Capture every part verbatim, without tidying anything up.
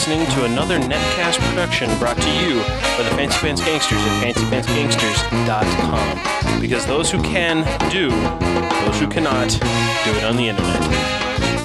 listening to another Netcast production brought to you by the Fancy Pants Gangsters at fancy pants gangsters dot com. Because those who can, do. Those who cannot, do it on the internet.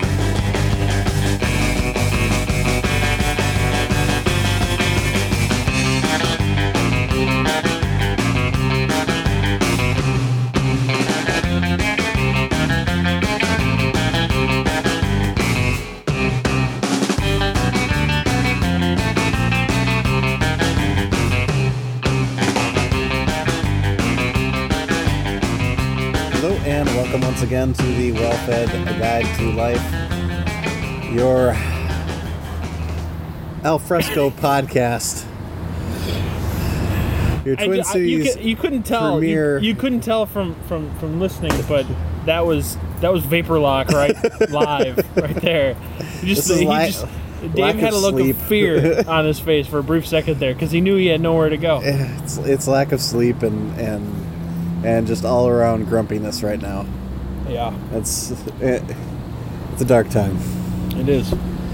Welcome once again to the Well-Fed A Guide to Life, your Alfresco podcast. Your Twin I, Cities you, could, you couldn't tell. premiere. You, you couldn't tell from, from, from listening, but that was that was Vapor Lock right live right there. You just, This is he la- just Dave had a look sleep. of fear on his face for a brief second there because he knew he had nowhere to go. It's it's lack of sleep and and and just all around grumpiness right now. Yeah, It's it, it's a dark time. it is.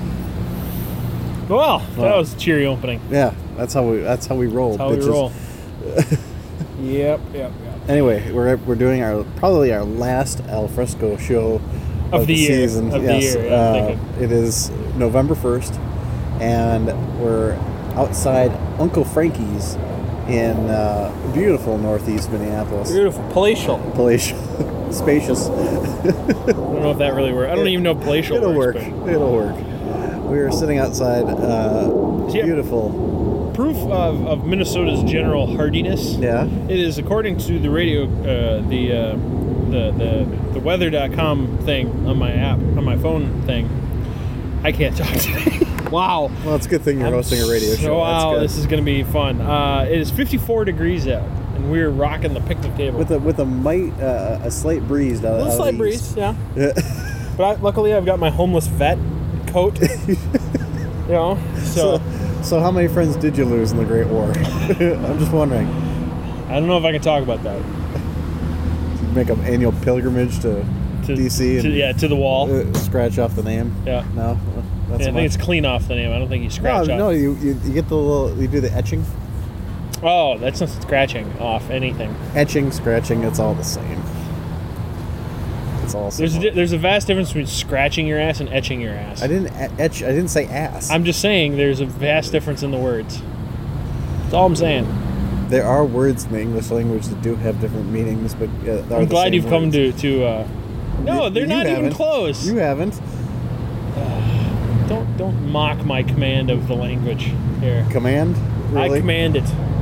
Well, that Well. was a cheery opening. Yeah, that's how we that's how we roll. That's how we bitches. roll. Yep, yep, yep. Anyway, we're we're doing our probably our last Alfresco show of, Of the year, season. of the yes, year, yeah, I'm uh, thinking. it is November first, and we're outside Uncle Frankie's in uh, beautiful northeast Minneapolis. Beautiful, palatial. Palatial, spacious. I don't know if that really works. I don't even know if palatial It'll work. works. It'll work. We are sitting outside. Uh, Yeah. beautiful. Proof of, of Minnesota's general hardiness. Yeah. It is according to the radio, uh, the, uh, the the the weather dot com thing on my app, on my phone thing. I can't talk today. Wow. Well, it's a good thing you're I'm hosting a radio so, show. That's Wow, good. this is going to be fun. Uh, it is fifty-four degrees out, and we're rocking the picnic table. with a with a might uh, a slight breeze out, a little out slight of the breeze, east. yeah. Yeah. But I, luckily, I've got my homeless vet coat. You know, so, So, so how many friends did you lose in the Great War? I'm just wondering. I don't know if I can talk about that. Make an annual pilgrimage to, To, D C and to, yeah, to the wall. uh, scratch off the name. Yeah. No, that's Yeah, I much. think it's clean off the name. I don't think you scratch no, off. no. You, you you get the little you do the etching, Oh, that's not scratching off anything. etching, scratching. It's all the same. It's all There's a, similar. di- there's a vast difference between scratching your ass and etching your ass. I didn't e- etch. I didn't say ass. I'm just saying there's a vast difference in the words. That's all I'm saying. there are words in the English language that do have different meanings, but uh, are I'm the glad same you've come words. to to. Uh, no, You- they're you not even haven't. close. You haven't. Don't don't mock my command of the language here. Command. Really? I command it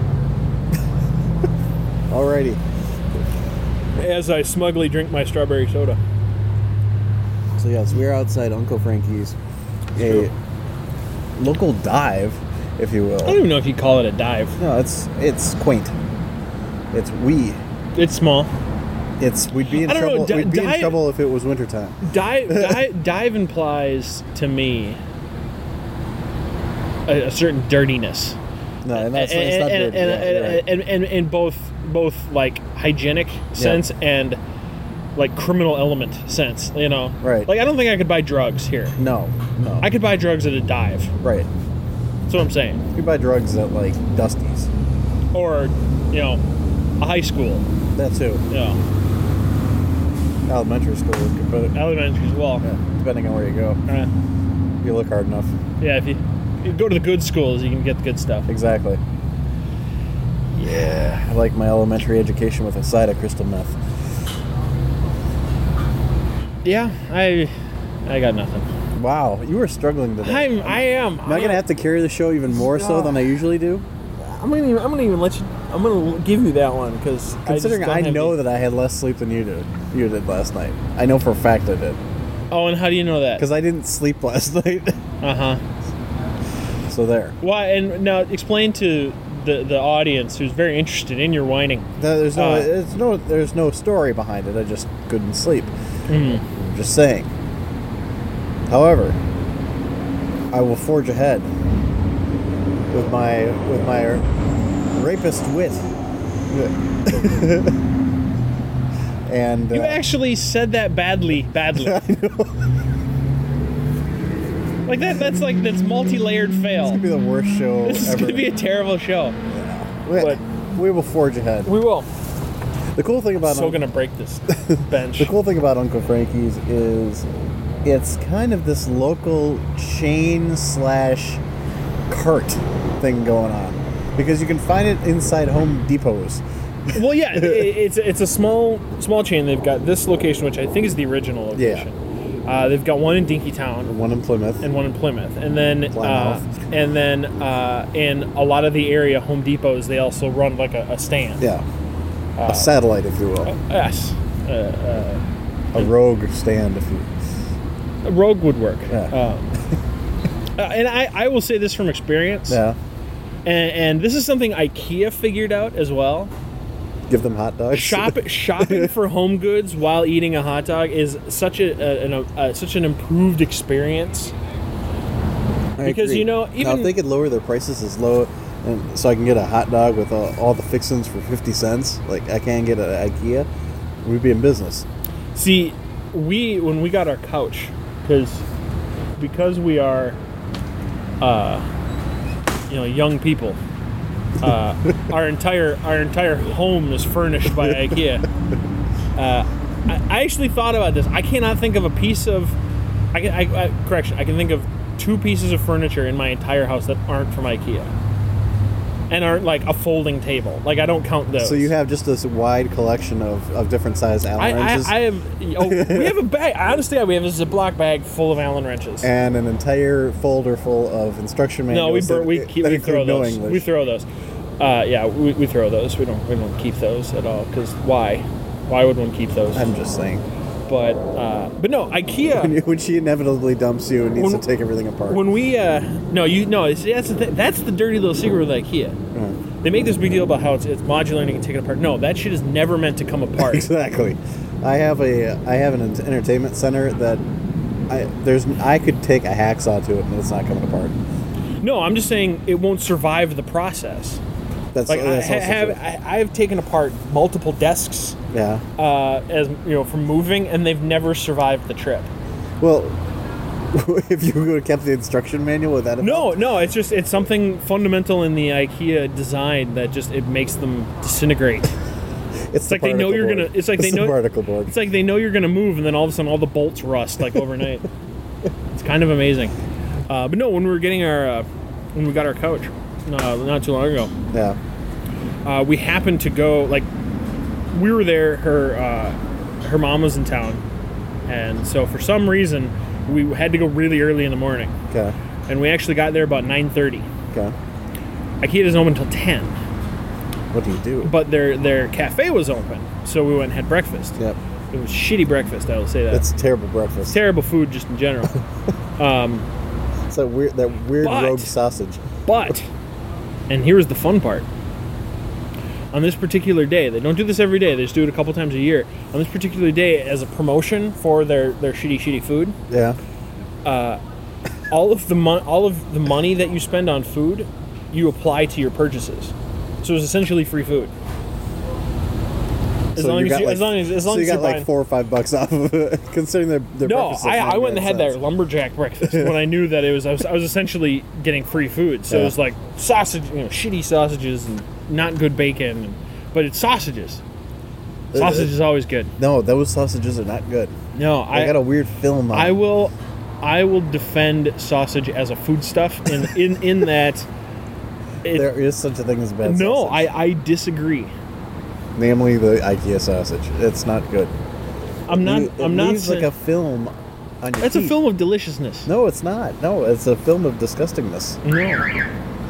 Alrighty. as I smugly drink my strawberry soda. So yes, we're outside Uncle Frankie's, a local dive, if you I don't will. even know if you call it a dive. No, it's it's quaint. It's we. It's small. It's we'd be in I don't know, trouble. di- we'd be dive- in trouble if it was wintertime. Dive, dive, dive implies to me a, a certain dirtiness. No, and that's and, it's not and, dirty. and, yeah, you're right. and, and, and in both both like hygienic sense and like criminal element sense, you know. Right. Like I don't think I could buy drugs here. no, no. I could buy drugs at a dive. right. That's what I'm saying. You buy drugs at like Dusty's. Or, you know, a high school. That too. You know, Elementary school, but elementary as well. yeah, depending on where you go, Uh, if you look hard enough. yeah, if you, you go to the good schools, you can get the good stuff. Exactly. Yeah, I like my elementary education with a side of crystal meth. Yeah, I I got nothing. Wow, you were struggling today. I'm I am. Am I gonna have to carry the show even more so than I usually do? I'm gonna even, I'm gonna even let you. I'm gonna give you that one because Considering I, know that I had less sleep than you did, you did last night. I know for a fact I did Oh, and how do you know that? because I didn't sleep last night. Uh huh. So there. Why? And now explain to the the audience who's very interested in your whining. There's no, Uh, it's no, there's no story behind it. I just couldn't sleep. Mm. I'm just saying. However, I will forge ahead with my with my rapist wit. And uh, You actually said that badly, badly. I know. Like that. That's like that's multi-layered fail. It's gonna be the worst show This is ever. gonna be a terrible show. we, but- we will forge ahead. We will. The cool thing about So Un- gonna break this bench. the cool thing about Uncle Frankie's is it's kind of this local chain slash cart thing going on, because you can find it inside Home Depots. Well, yeah, it, it's it's a small small chain. They've got this location, which I think is the original location. Uh, they've got one in Dinkytown One in Plymouth. and one in Plymouth, and then uh, Plymouth. and then uh, in a lot of the area Home Depots, they also run like a, a stand. Yeah. Uh, a satellite, if you will. Yes, uh, a rogue stand, if you uh, a Rogue would work. Yeah. Um, uh, and I, I will say this from experience. Yeah. And, and this is something IKEA figured out as well. Give them hot dogs. Shop, shopping for home goods while eating a hot dog is such a, a, an, a such an improved experience. I because, agree. you know, now, even- if they could lower their prices as low, and so I can get a hot dog with all, all the fixings for fifty cents, like I can get at IKEA, we'd be in business. See, we when we got our couch, because because we are, uh, you know, young people. Uh, our entire our entire home is furnished by IKEA. Uh, I, I actually thought about this. I cannot think of a piece of, I can I, I, correction. I can think of two pieces of furniture in my entire house that aren't from IKEA, and aren't like a folding table. Like I don't count those. So you have just this wide collection of, of different size Allen I, I, wrenches I have. Oh, we have a bag. Honestly, we have a Ziploc bag full of Allen wrenches. and an entire folder full of instruction manuals. No, we bur- that- we keep, that we include throw no those. English. We throw those. Uh, yeah, we, we throw those. We don't we don't keep those at all. Because why? Why would one keep those? I'm just saying. But uh, but no, When, IKEA. you, when she inevitably dumps you and needs When- to take everything apart. When we uh, no you no it's, that's the th- that's the dirty little secret with IKEA. Mm. They make this big deal about how it's, it's modular and you can take it apart. No, that shit is never meant to come apart. Exactly. I have a I have an ent- entertainment center that I there's I could take a hacksaw to it and it's not coming apart. No, I'm just saying it won't survive the process. That's, Like I that's ha- also have true. I, I've taken apart multiple desks Yeah. uh, as you know from moving, and they've never survived the trip. Well, if you would have kept the instruction manual, would that have No, no, it's just it's something fundamental in the IKEA design that just it makes them disintegrate. It's, like they know you're gonna- it's like they know- the particle board. It's like they know you're gonna move, and then all of a sudden all the bolts rust like overnight. It's kind of amazing. Uh, but no, when we were getting our uh, when we got our couch uh, not too long ago, Yeah. uh, we happened to go like we were there. Her uh, her mom was in town, and so for some reason we had to go really early in the morning, Okay. and we actually got there about nine thirty. Okay. IKEA doesn't open until ten, What do you do? but their their cafe was open, so we went and had breakfast. Yep. It was shitty breakfast, I will say that. That's terrible breakfast. Terrible food just in general. um, It's that weird that weird But- rogue sausage. but, and here's the fun part. On this particular day, they don't do this every day, they just do it a couple times a year. On this particular day, as a promotion for their, their shitty, shitty food, Yeah. all of the mon- all of the money that you spend on food, you apply to your purchases. So it's essentially free food. As So long you as got you, like- as long as as long so you as you're got like buying- four or five bucks off of it, considering their their No, breakfast. I, is I went and had ninety-nine their lumberjack breakfast when I knew that it was I was, I was essentially getting free food. So it Yeah. was like sausage, you know, shitty sausages and not good bacon, and, but it's sausages. Uh, Sausage is always good. cents. No, those sausages are not good. No, I I got a weird film on. I will I will defend sausage as a foodstuff in in in that. It, There is such a thing as bad no, sausage. I, I disagree. Namely, the IKEA sausage. It's not good. I'm not. It I'm not. leaves like saying- a film on your That's a teeth. film of deliciousness. No, it's not. No, it's a film of disgustingness. No.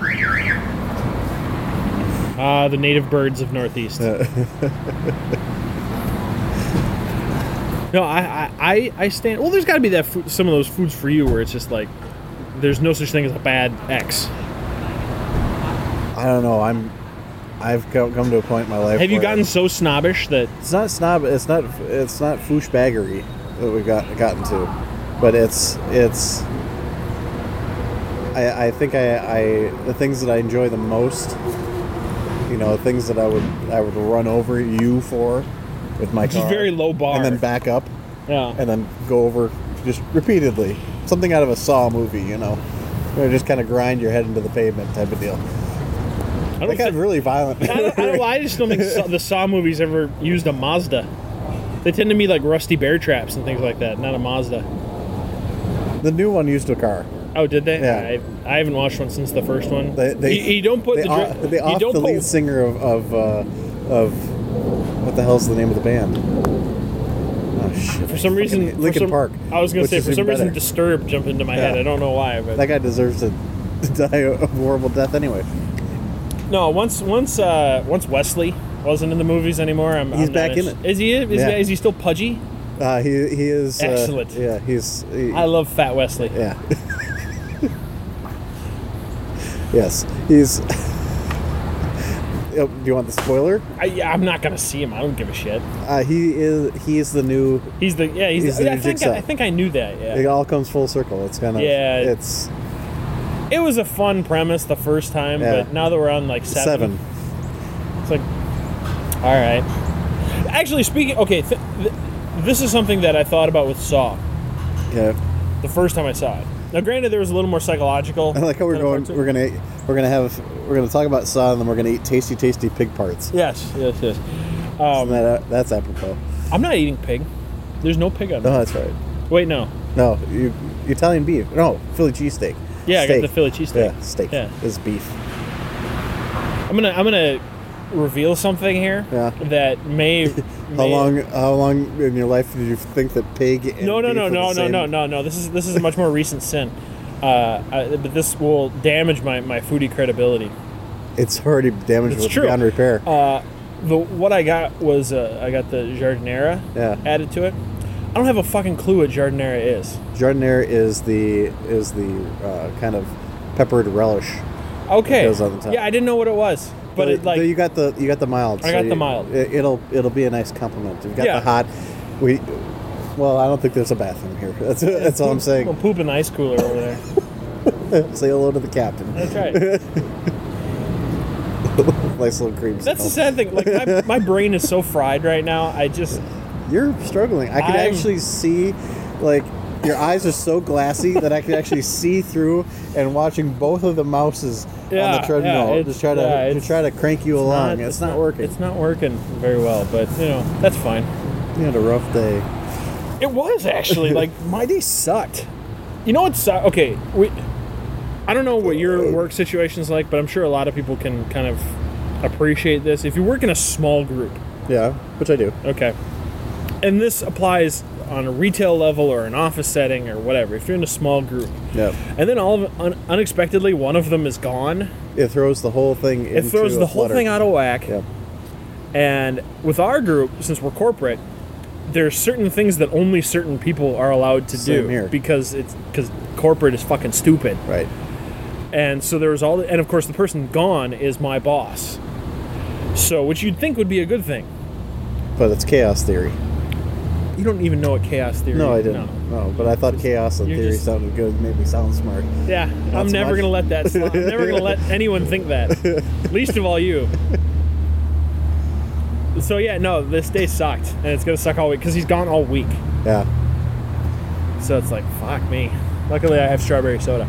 Ah, the native birds of Northeast. No, I, I, I, I stand. Well, there's got to be that food, some of those foods for you where it's just like, there's no such thing as a bad X. I don't know. I'm. I've co- come to a point in my life. Have you where gotten so snobbish that It's not snob. It's not. It's not fooshbaggery that we've got gotten to, but it's it's. I I think I, I the things that I enjoy the most. You know, things that I would I would run over you for, with my which is car, very low bar? and then back up, yeah. and then go over just repeatedly. Something out of a Saw movie, you know. Where just kind of grind your head into the pavement type of deal. I That don't got thi- really violent. I, don't, I, don't, I just don't think Saw, the Saw movies ever used a Mazda. They tend to be like rusty bear traps and things like that, not a Mazda. The new one used a car. Oh, did they? Yeah. I, I haven't watched one since the first one. They, they, you, you don't put they the off, dri- they you off don't the put, lead singer of of, uh, of what the hell's the name of the band? Oh shit! For some reason, for Linkin some- Park. I was going which to say is for some even reason, better. Disturbed jumped into my head. Yeah. I don't know why, but That guy deserves to die a horrible death anyway. no. Once once uh, once Wesley wasn't in the movies anymore. I'm, He's I'm back not in int- it. Is he? Is, Yeah. he, is he still pudgy? Uh, he he is uh, Excellent. Yeah, he's. He, I love Fat Wesley. Yeah. Yes, he's. Oh, do you want the spoiler? I, yeah, I'm not gonna see him. I don't give a shit. Uh, he is. He's the new. He's the yeah. He's, He's the, the I new think I, Jigsaw. I think I knew that. Yeah. It all comes full circle. It's kind of. Yeah. It's It was a fun premise the first time, Yeah. but now that we're on like seven, seven. it's like, all right. Actually, speaking, okay, th- th- this is something that I thought about with Saw Yeah. the first time I saw it. Now, granted, there was a little more psychological. I like how we're kind of going. part to it. We're gonna. We're gonna have. We're gonna talk about Saw, and then we're gonna eat tasty, tasty pig parts. Yes, yes, yes. Isn't Um, that, uh, that's apropos. I'm not eating pig. There's no pig on No, it. that's right. Wait, no. No, you Italian beef. No, Philly cheesesteak. Yeah, I got Steak. the Philly cheesesteak. Yeah, steak Yeah. is beef. I'm gonna, I'm gonna reveal something here. Yeah. That may. How may- long? How long in your life did you think that pig? And No, no, beef no, were the no, no, same? no, no, no. This is this is a much more recent sin. Uh, I, but this will damage my, my foodie credibility. It's already damaged It's with true. beyond repair. Uh, the what I got was uh, I got the jardinera Yeah. added to it. I don't have a fucking clue what jardinera is. Jardiniere is the is the uh, kind of peppered relish. Okay. goes on the top. Yeah, I didn't know what it was, but it like you got the you got the mild. I got you- the mild. It, it'll it'll be a nice compliment. You've got Yeah. the hot. We. Well, I don't think there's a bathroom here. That's that's all I'm I'll saying. poop in the ice cooler over there. Say hello to the captain. That's right. Nice little cream. That's the smell. sad thing. Like my, my brain is so fried right now. I just You're struggling. I can I'm- actually see, like, your eyes are so glassy that I can actually see through and watching both of the mouses on Yeah, the treadmill. yeah, just try to it's- yeah, to it's- try to crank you along. It's, not, working. It's not working very well, but you know that's fine. You had a rough day. It was actually like my day sucked. You know what sucked? Okay, we. I don't know what your work situation's like, but I'm sure a lot of people can kind of appreciate this. If you work in a small group, Yeah, which I do. okay, and this applies on a retail level or an office setting or whatever. If you're in a small group, Yeah. and then all of un- unexpectedly one of them is gone, It throws the whole thing it throws the whole thing out of whack. Yeah. And with our group, since we're corporate, there's certain things that only certain people are allowed to Same do here. because it's because corporate is fucking stupid. Right. And so there was all, and of course the person gone is my boss. So which you'd think would be a good thing. But it's chaos theory. You don't even know what chaos theory. No, I is. didn't. No, but I thought chaos and You're theory just- sounded good. Made me sound smart. Yeah, I'm so never much. gonna let that. Slide. I'm never gonna let anyone think that. Least of all you. So yeah, no, this day sucked, and it's gonna suck all week because he's gone all week. Yeah. So it's like, fuck me. Luckily, I have strawberry soda.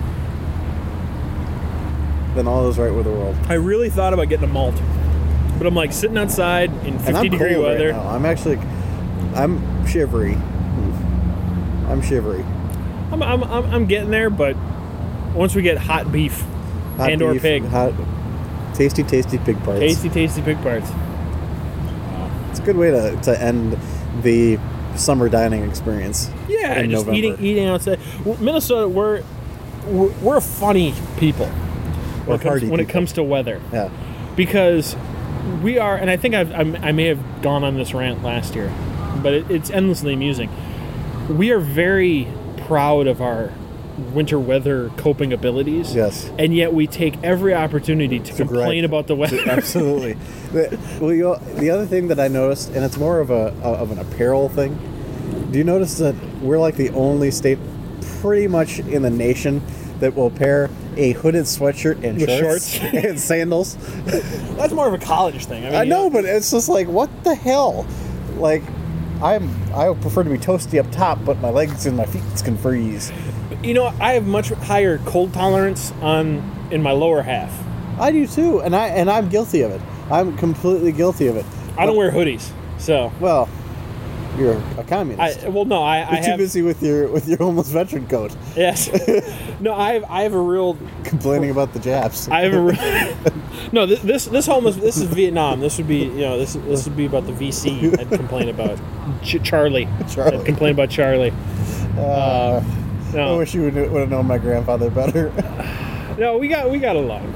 Then all is right with the world. I really thought about getting a malt, but I'm like sitting outside in And fifty I'm degree cold weather. right now. I'm actually, I'm shivery. I'm shivery. I'm, I'm, I'm, I'm getting there, but once we get hot beef Hot and or beef, pig, Hot, tasty, tasty pig parts. tasty, tasty pig parts. It's a good way to, to end the summer dining experience. Yeah, in just November. eating eating outside. Well, Minnesota, we're we're, we're funny people when, We're it comes, party when it people. comes to weather, Yeah. because we are, and I think I've, I'm, I may have gone on this rant last year, but it, it's endlessly amusing. We are very proud of our winter weather coping abilities. Yes. And yet we take every opportunity to, To complain gripe. about the weather. Absolutely. The- well, you, the other thing that I noticed, and it's more of a of an apparel thing. Do you notice that we're like the only state, pretty much in the nation, that will pair a hooded sweatshirt and With shorts, shorts? and sandals? That's more of a college thing. I, mean, I you know, but it's just like, what the hell? Like, I'm I would prefer to be toasty up top, but my legs and my feet can freeze. You know, I have much higher cold tolerance on in my lower half. I do too, and I and I'm guilty of it. I'm completely guilty of it. I don't wear hoodies, so Well, you're a communist. I well no I, I You're too have busy with your with your homeless veteran coat, yes no I have I have a real complaining about the Japs. I have a real, no this, this this homeless this is Vietnam. This would be you know this this would be about the V C I'd complain about Ch- Charlie. Charlie. I'd complain about Charlie. Uh, No. I wish you would would have known my grandfather better. No, we got we got along.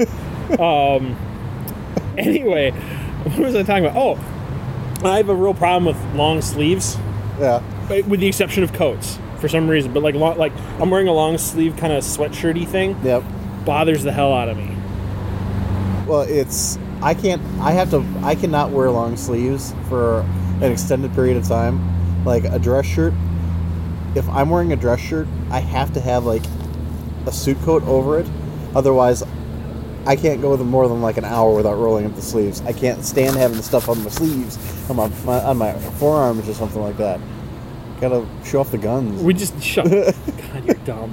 um. Anyway, what was I talking about? Oh, I have a real problem with long sleeves, Yeah. with the exception of coats for some reason. But like long, like I'm wearing a long sleeve kind of sweatshirty thing. Yep. Bothers the hell out of me. Well, it's I can't. I have to. I cannot wear long sleeves for an extended period of time, like a dress shirt. If I'm wearing a dress shirt, I have to have like a suit coat over it. Otherwise, I can't go with more than like an hour without rolling up the sleeves. I can't stand having the stuff on my sleeves, on my, my on my forearms or something like that. Gotta show off the guns. We just shut. God, you're dumb.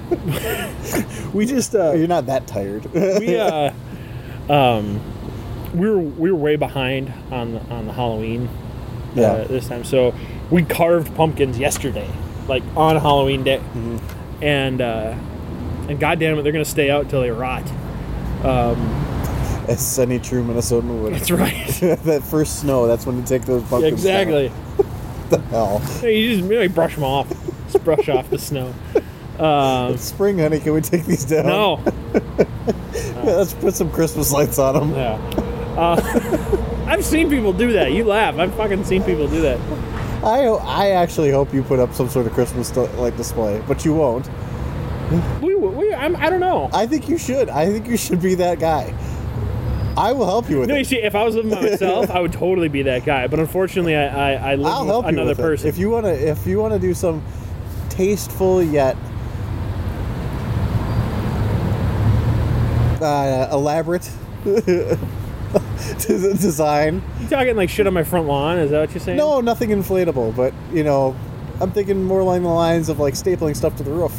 we just uh, You're not that tired. we uh, um, we were we were way behind on on the Halloween. Uh, Yeah. This time, so we carved pumpkins yesterday, like on Halloween day, Mhm. and uh, and goddamn it, they're gonna stay out till they rot. Um, As any true Minnesotan would. that's right. That first snow, that's when you take those Yeah, pumpkins down. exactly. What the hell? Hey, you just really brush them off. Just brush off the snow. Um, It's spring, honey. Can we take these down? no. Yeah, let's put some Christmas lights on them. Yeah. Uh, I've seen people do that. You laugh. I've fucking seen people do that. I I actually hope you put up some sort of Christmas like display, but you won't. We, we I'm, I don't know. I think you should. I think you should be that guy. I will help you with No, you it. see, if I was living by myself, I would totally be that guy. But unfortunately, I I, I live I'll with help you another with person. it. If you wanna, if you wanna do some tasteful yet uh, elaborate design. You talking like shit on my front lawn? Is that what you're saying? No, nothing inflatable, but you know, I'm thinking more along the lines of like stapling stuff to the roof,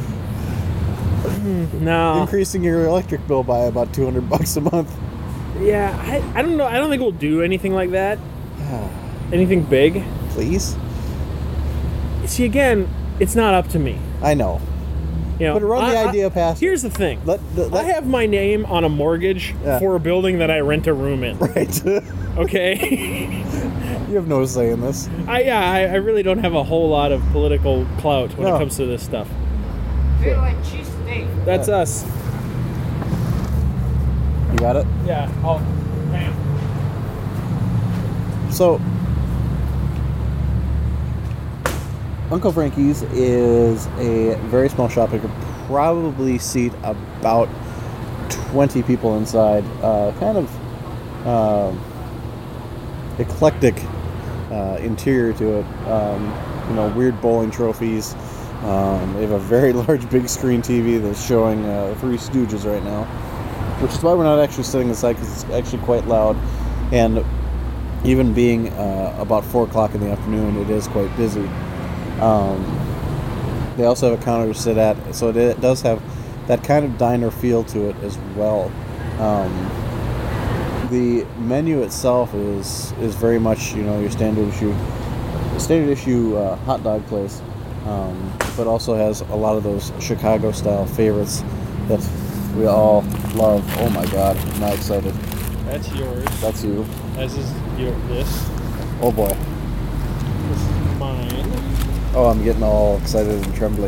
No. increasing your electric bill by about two hundred bucks a month. Yeah, I, I don't know. I don't think we'll do anything like that. Anything big. Please, See, again, it's not up to me. I know, You know, but run the I- I- idea past. Here's the thing. Let, the, let I have my name on a mortgage Yeah. for a building that I rent a room in. right. You Okay. have no say in this. I yeah, I, I really don't have a whole lot of political clout when No. it comes to this stuff. They like cheese steak. That's Yeah. us. You got it. Yeah. Oh, bam. So, Uncle Frankie's is a very small shop. It could probably seat about twenty people inside. Uh, kind of um eclectic uh, interior to it. Um, you know, weird bowling trophies. Um, they have a very large big screen T V that's showing uh, Three Stooges right now, which is why we're not actually sitting inside because it's actually quite loud. And even being uh, about four o'clock in the afternoon, it is quite busy. Um, they also have a counter to sit at, so it, it does have that kind of diner feel to it as well. Um, the menu itself is is very much, you know, your standard issue standard issue uh, hot dog place, um, but also has a lot of those Chicago style favorites that we all love. Oh my God, I'm not excited. That's yours. That's you. This is your this. Oh boy. This is mine. Oh, I'm getting all excited and trembly.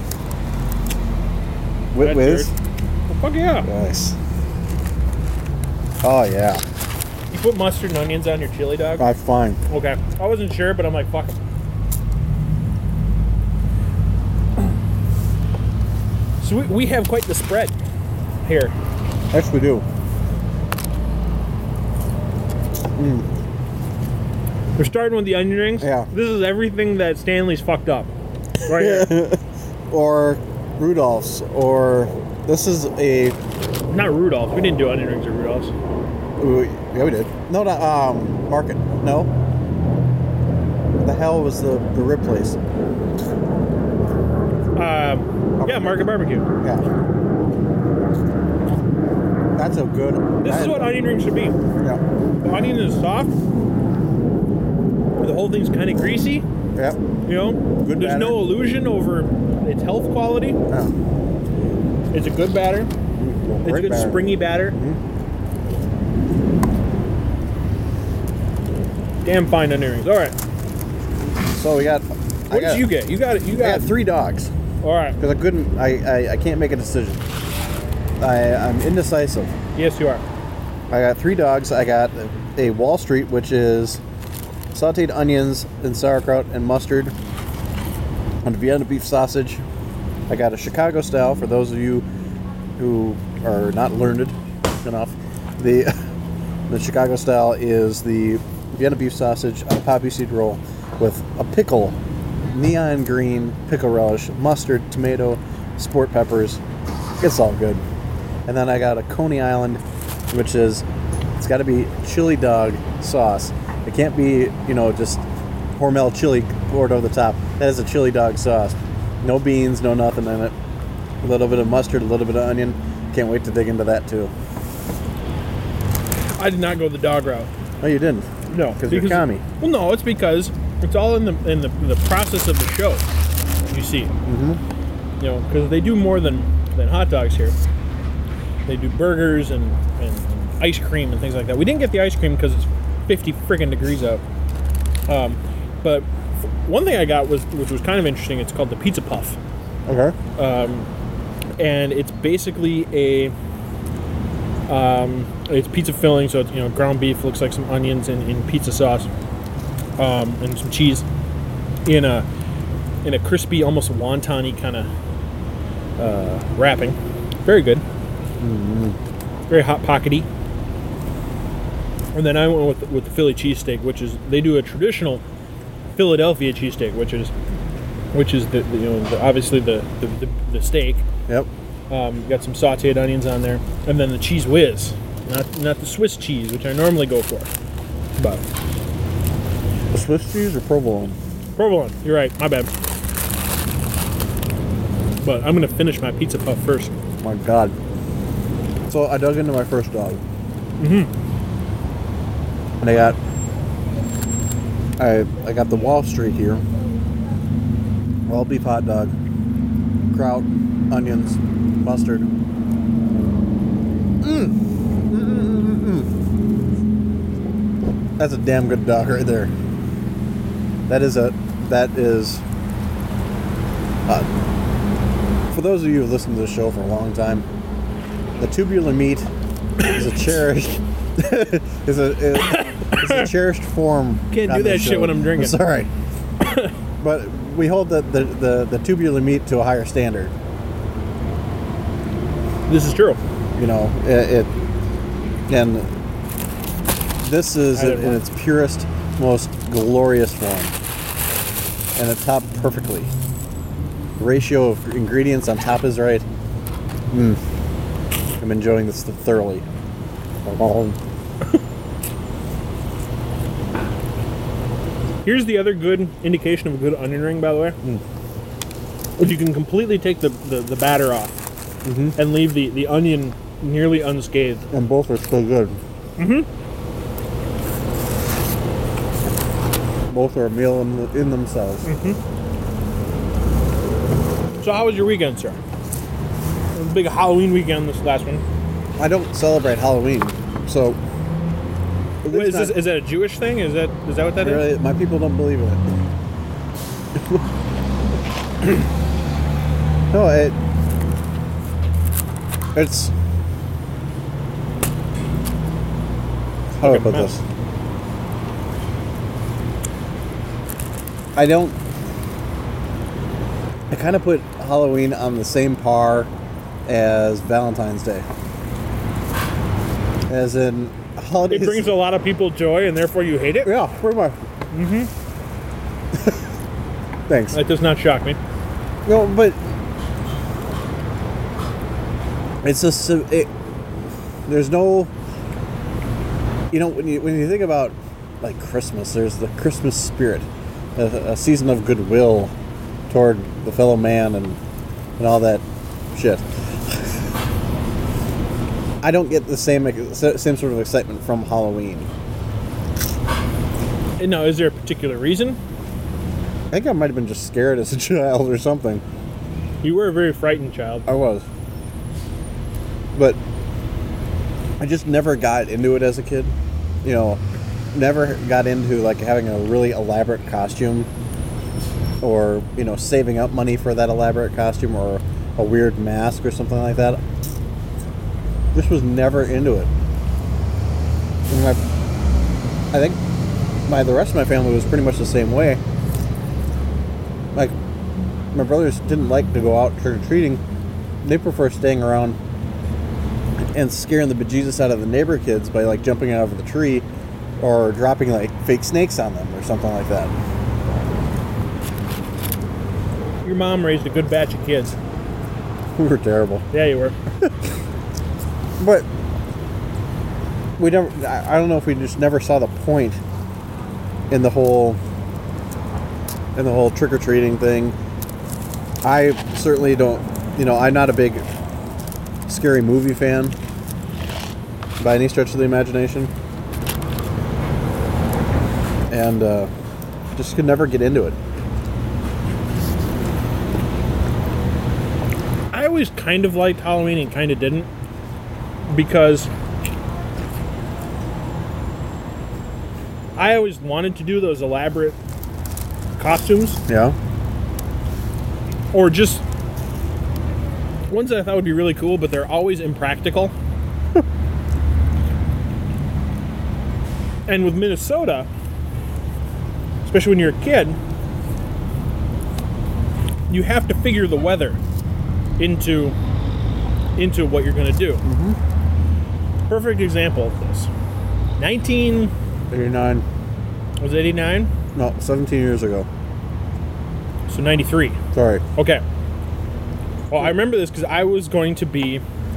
Whit That's Whiz? yours. Well, fuck yeah. Nice. Oh yeah. You put mustard and onions on your chili dog? I'm fine. Okay. I wasn't sure, but I'm like, fuck it. So we, we have quite the spread here. Yes, we do. Mm. We're starting with the onion rings. Yeah. This is everything that Stanley's fucked up. Right here. Or Rudolph's, or this is a. Not Rudolph. We didn't do onion rings at Rudolph's. Ooh, yeah, we did. No, not um, Market. No. the hell was the, the rib place? Um, yeah, Market Barbecue. Yeah. That's so good. This is I- what onion rings should be. Yeah. The onion is soft. The whole thing's kind of greasy. Yeah. You know, Good there's batter. no illusion over its health quality. Yeah. It's a good batter. It's a Great good batter. springy batter. Damn fine onion rings. All right. So we got. I What got, did you get? You got it. You I got. got three dogs All right. because I couldn't. I, I I can't make a decision. I I'm indecisive. Yes, you are. I got three dogs. I got a Wall Street, which is sauteed onions and sauerkraut and mustard on Vienna beef sausage. I got a Chicago style for those of you who are not learned enough. The the Chicago style is the Vienna beef sausage on a poppy seed roll with a pickle, neon green pickle relish, mustard, tomato, sport peppers. It's all good. And then I got a Coney Island, which is, it's got to be chili dog sauce. It can't be, you know, just Hormel chili poured over the top. That is a chili dog sauce. No beans, no nothing in it. A little bit of mustard, a little bit of onion. Can't wait to dig into that too. I did not go the dog route. No, you didn't. No, Because you're commie. Well, no, it's because it's all in the in the, the process of the show. You see, mm-hmm. You know, because they do more than than hot dogs here. They do burgers and, and, and ice cream and things like that. We didn't get the ice cream because it's fifty freaking degrees out. Um, but one thing I got was, which was kind of interesting. It's called the Pizza Puff, Okay. um, and it's basically a um, it's pizza filling. So it's, you know, ground beef, looks like some onions and, and pizza sauce, um, and some cheese in a in a crispy, almost wonton-y kind of uh, wrapping. Very good. Very hot pockety. And then I went with with the Philly cheesesteak, which is, they do a traditional Philadelphia cheesesteak, which is which is the, the you know the, obviously the, the the the steak. Yep. Um, got some sautéed onions on there, and then the cheese whiz, not not the Swiss cheese, which I normally go for. But The Swiss cheese or provolone? provolone. You're right. My bad. But I'm gonna finish my pizza puff first. My God. So I dug into my first dog. Mm-hmm. And I got I I got the Wall Street here. All beef hot dog. Kraut, onions, mustard. Mmm. Mm-mm-mm-mm. That's a damn good dog right there. That is a that is uh, for those of you who've listened to this show for a long time, the tubular meat is a cherished is a is, is a cherished form. Can't on do that this shit show. when I'm drinking. I'm sorry, but we hold the, the, the, the tubular meat to a higher standard. This is true. You know, it, it and this is I in, didn't in know. its purest, most glorious form, and it topped perfectly. The ratio of ingredients on top is right. Mm. I'm enjoying this thoroughly. Here's the other good indication of a good onion ring, by the way. Mm. If you can completely take the, the, the batter off Mm-hmm. and leave the, the onion nearly unscathed. And both are still good. Mm-hmm. Both are a meal in, in themselves. So how was your weekend, sir? It was a big Halloween weekend, this last one. I don't celebrate Halloween, so. at Wait, is, least this, not- is that a Jewish thing? Is that is that what that is? really, my people don't believe in it. No, it. It's. How do I Look at put the this? I don't. I kind of put Halloween on the same par as Valentine's Day. As in, holidays. It brings a lot of people joy, and therefore you hate it? Yeah, pretty much. Mm-hmm. Thanks. That does not shock me. No, but it's just it, there's no, you know, when you when you think about like Christmas, there's the Christmas spirit, a, a season of goodwill toward the fellow man and and all that shit. I don't get the same same sort of excitement from Halloween. And now, is there a particular reason? I think I might have been just scared as a child or something. You were a very frightened child. I was. But I just never got into it as a kid. You know, never got into like having a really elaborate costume or, you know, saving up money for that elaborate costume or a weird mask or something like that. Just was never into it. And my, I think my the rest of my family was pretty much the same way. Like, my brothers didn't like to go out trick-or-treating. They prefer staying around and scaring the bejesus out of the neighbor kids by, like, jumping out of the tree or dropping, like, fake snakes on them or something like that. Your mom raised a good batch of kids. We were terrible. Yeah, you were. But we never, I don't know if we just never saw the point in the whole in the whole trick-or-treating thing. I certainly don't, you know, I'm not a big scary movie fan by any stretch of the imagination. And uh, just could never get into it. I always kind of liked Halloween and kind of didn't. Because I always wanted to do those elaborate costumes. Yeah. Or just ones that I thought would be really cool, but they're always impractical. And with Minnesota, especially when you're a kid, you have to figure the weather into into what you're going to do. Mm-hmm. Perfect example of this. nineteen eighty-nine. Was it eighty-nine? No, seventeen years ago. So ninety-three. Sorry. Okay. Well, I remember this because I was going to be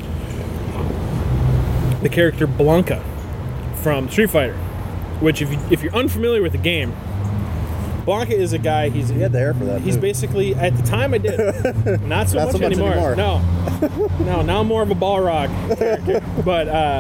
the character Blanca from Street Fighter, which, if you, if you're unfamiliar with the game, Blanca is a guy. He's You had the hair for that. He's too. basically, at the time I did, not so, Not much, so much anymore. anymore. No, no, now I'm more of a Balrog character. But uh,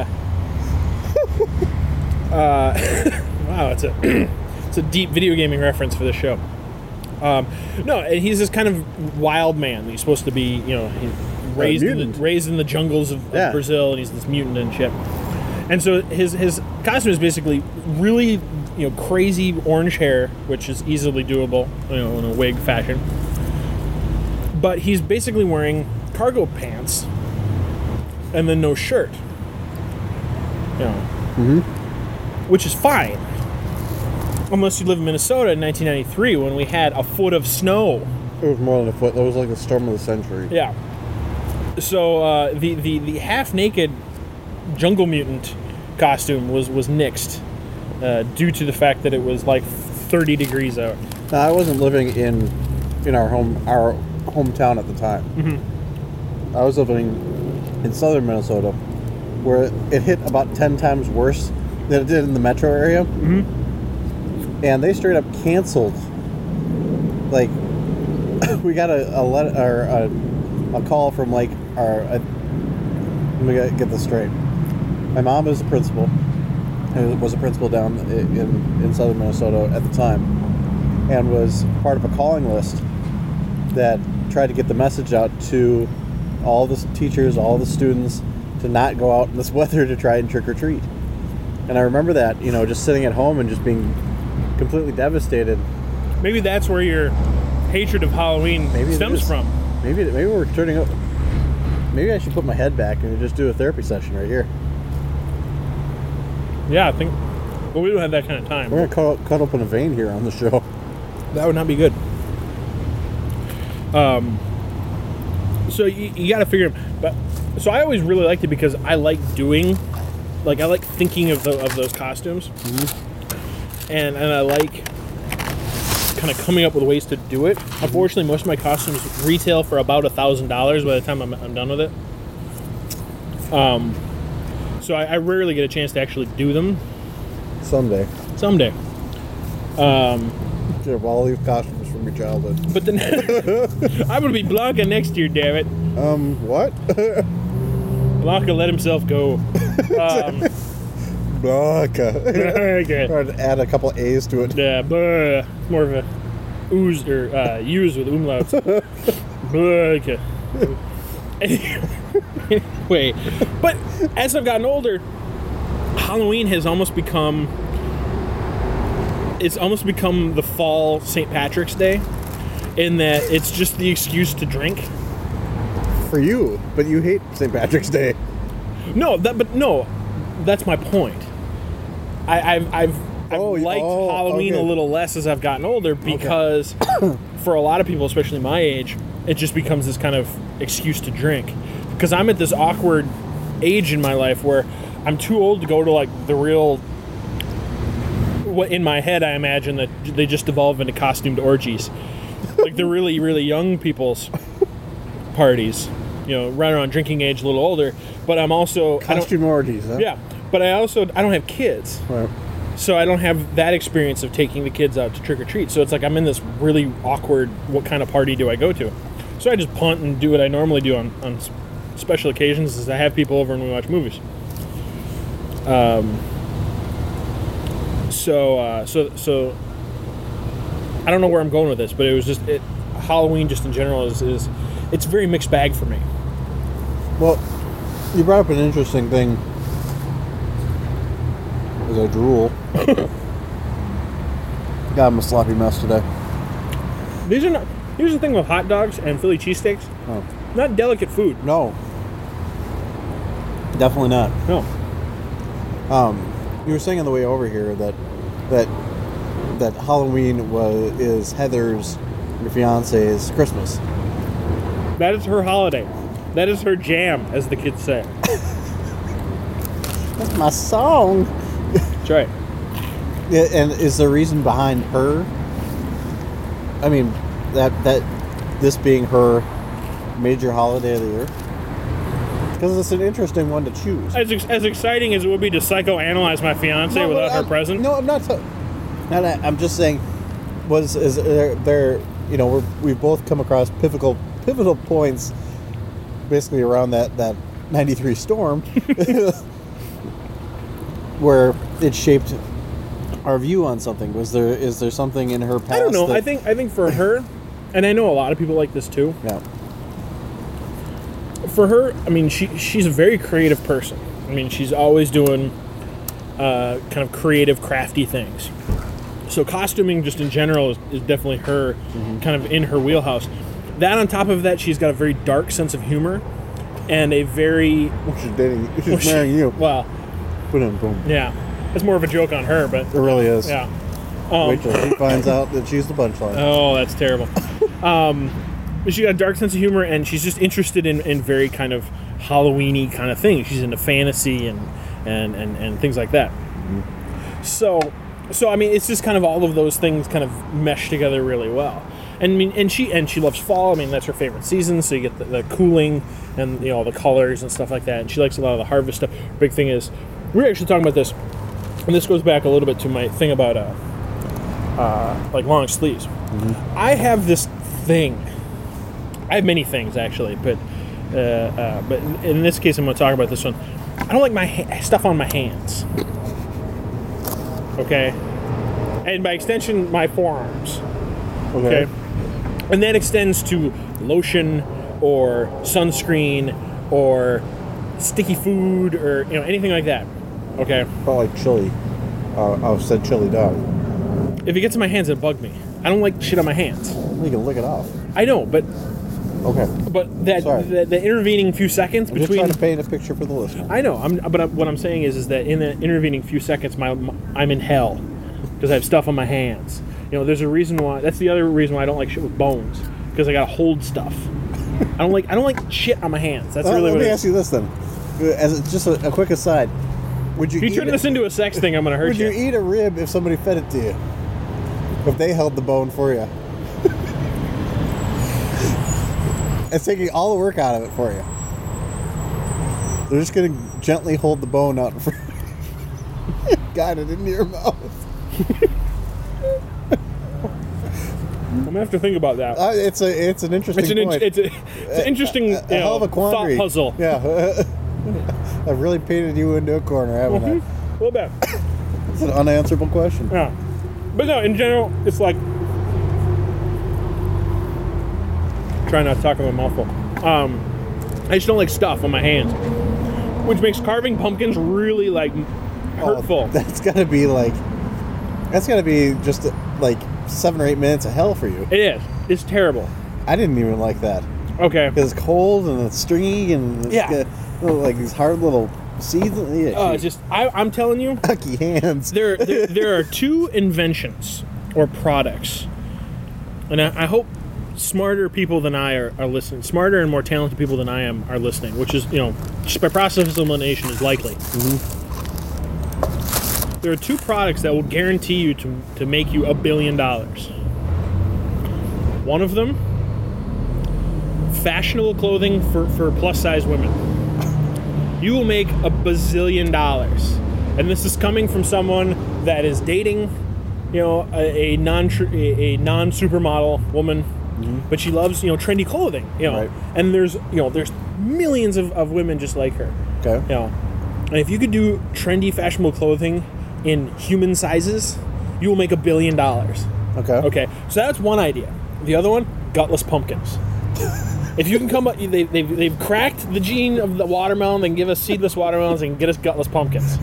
uh, wow, it's a it's a deep video gaming reference for this show. Um, no, and he's this kind of wild man. He's supposed to be, you know, he's raised in the, mutant. raised in the jungles of, of Yeah. Brazil, and he's this mutant and shit. And so his his costume is basically really, you know, crazy orange hair, which is easily doable, you know, in a wig fashion. But he's basically wearing cargo pants and then no shirt. You know, Mm-hmm. which is fine. Unless you live in Minnesota in nineteen ninety-three when we had a foot of snow. It was more than a foot. That was like the storm of the century. Yeah. So uh, the, the, the half-naked jungle mutant costume was, was nixed uh, due to the fact that it was like thirty degrees out. Now, I wasn't living in in our home our hometown at the time. Mm-hmm. I was living in southern Minnesota, where it hit about ten times worse than it did in the metro area. Mm-hmm. And they straight up canceled. Like, we got a a, let, or a, a call from like our. A, let me get, get this straight. My mom is a principal. and Was a principal down in in southern Minnesota at the time, and was part of a calling list that tried to get the message out to all the teachers, all the students, to not go out in this weather to try and trick or treat. And I remember that, you know, just sitting at home and just being completely devastated. Maybe that's where your hatred of Halloween Maybe it stems is. from. Maybe maybe we're turning up. Maybe I should put my head back and just do a therapy session right here. Yeah, I think. Well, we don't have that kind of time. We're gonna cut, cut open a vein here on the show. That would not be good. Um. So you, you got to figure, but so I always really liked it because I like doing, like I like thinking of the, of those costumes, mm-hmm. and and I like kind of coming up with ways to do it. Mm-hmm. Unfortunately, most of my costumes retail for about a thousand dollars by the time I'm, I'm done with it. Um. So I, I rarely get a chance to actually do them. Someday. Someday. Um. Yeah, well, all these costumes from your childhood. But then I'm gonna be Blanca next year, damn it. Um, what? Blanca let himself go. Um, Blanca. okay. Try to add a couple A's to it. Yeah, buh, more of a ooze or uh, use with umlauts. Blanca. Anyway, but as I've gotten older, Halloween has almost become. It's almost become the fall Saint Patrick's Day, in that it's just the excuse to drink. For you, but you hate Saint Patrick's Day. No, that but no, that's my point. I, I've I've, I've Oh, liked oh, Halloween okay. a little less as I've gotten older because, for a lot of people, especially my age, it just becomes this kind of excuse to drink. Because I'm at this awkward age in my life where I'm too old to go to like the real. What in my head I imagine that they just evolve into costumed orgies, like the really really young people's parties, you know, right around drinking age, a little older. But I'm also I don't, Costume orgies, huh? yeah. But I also I don't have kids, Right. so I don't have that experience of taking the kids out to trick or treat. So it's like I'm in this really awkward. What kind of party do I go to? So I just punt and do what I normally do on on special occasions. Is I have people over and we watch movies. Um. So, uh, so, so, I don't know where I'm going with this, but it was just it, Halloween, just in general, is, is it's a very mixed bag for me. Well, you brought up an interesting thing. As I drool. God, I'm a sloppy mess today. These are not. Here's the thing with hot dogs and Philly cheesesteaks. Oh. Not delicate food. No. Definitely not. No. Um, you were saying on the way over here that that that Halloween was is Heather's, your fiance's Christmas. That is her holiday. That is her jam, as the kids say. That's my song. That's right. Yeah, and is the reason behind her? I mean, that that this being her major holiday of the year, because it's an interesting one to choose. As, ex- as exciting as it would be to psychoanalyze my fiance No, without her I'm- present. No, I'm not. T- not I, I'm just saying. Was is there? there you know, we're, we've both come across pivotal pivotal points, basically around that that ninety-three storm, where it shaped our view on something. Was there? Is there something in her past? I don't know. that- I think I think for her, and I know a lot of people like this too. Yeah. For her, I mean, she she's a very creative person. I mean, she's always doing uh, kind of creative, crafty things. So costuming, just in general, is, is definitely her, Mm-hmm. kind of in her wheelhouse. That on top of that, she's got a very dark sense of humor, and a very She's dating. She's well, she- marrying you. Well, Boom, boom. yeah, it's more of a joke on her, but It really is. yeah. Um, Wait till she finds out that she's the punchline. Oh, that's terrible. um, but she got a dark sense of humor, and she's just interested in, in very kind of Halloween-y kind of things. She's into fantasy and and, and, and things like that. Mm-hmm. So, so I mean, it's just kind of all of those things kind of mesh together really well. And I mean, and she and she loves fall. I mean, that's her favorite season. So you get the, the cooling and you know the colors and stuff like that. And she likes a lot of the harvest stuff. Big thing is, we were actually talking about this, and this goes back a little bit to my thing about uh, uh like long sleeves. Mm-hmm. I have this thing. I have many things actually, but uh, uh, but in, in this case, I'm going to talk about this one. I don't like my ha- stuff on my hands. Okay, and by extension, my forearms. Okay. And that extends to lotion or sunscreen or sticky food or you know anything like that. Okay. Probably chili. Uh, I've said chili dog. If it gets in my hands, it bug me. I don't like shit on my hands. You can lick it off. I know, but Okay. but that Sorry. the, the intervening few seconds I'm just between trying to paint a picture for the listener. I know. I'm but I'm, what I'm saying is is that in the intervening few seconds, my, my I'm in hell because I have stuff on my hands. You know, there's a reason why. That's the other reason why I don't like shit with bones because I gotta hold stuff. I don't like I don't like shit on my hands. That's Uh, really let what me it ask is. you this then, as a, just a, a quick aside. Would you If you eat turn it- this into a sex thing, I'm gonna hurt Would you eat a rib if somebody fed it to you? If they held the bone for you? It's taking all the work out of it for you. They're just gonna gently hold the bone out in front. Got it into your mouth. I'm gonna have to think about that. Uh, it's a it's an interesting It's an, in, point. it's, a, it's an interesting a, a you hell of know, a quandary. thought puzzle. Yeah. I've really painted you into a corner, haven't Mhm. A little bit. I? It's an unanswerable question. Yeah. But no, in general, it's like try not to talk with my mouthful. Um, I just don't like stuff on my hands, which makes carving pumpkins really like hurtful. Oh, that's gotta be like that's gotta be just like seven or eight minutes of hell for you. It is. It's terrible. I didn't even like that Okay. because it's cold and it's stringy and it's Yeah. got little, like these hard little seeds. Yeah, Uh, it's just I, I'm telling you, lucky hands. there, there there are two inventions or products, and I, I hope smarter people than I are, are listening. Smarter and more talented people than I am are listening, which is, you know, just by process of elimination is likely. Mm-hmm. There are two products that will guarantee you to, to make you a billion dollars. One of them, fashionable clothing for, for plus-size women. You will make a bazillion dollars. And this is coming from someone that is dating, you know, a, a non a, a non supermodel woman, mm-hmm. but she loves, you know, trendy clothing, you know. Right. And there's, you know, there's millions of, of women just like her. Okay. You know. And if you could do trendy fashionable clothing in human sizes, you will make a billion dollars. Okay. Okay. So that's one idea. The other one, gutless pumpkins. If you can come up, they, they've, they've cracked the gene of the watermelon, they can give us seedless watermelons and get us gutless pumpkins.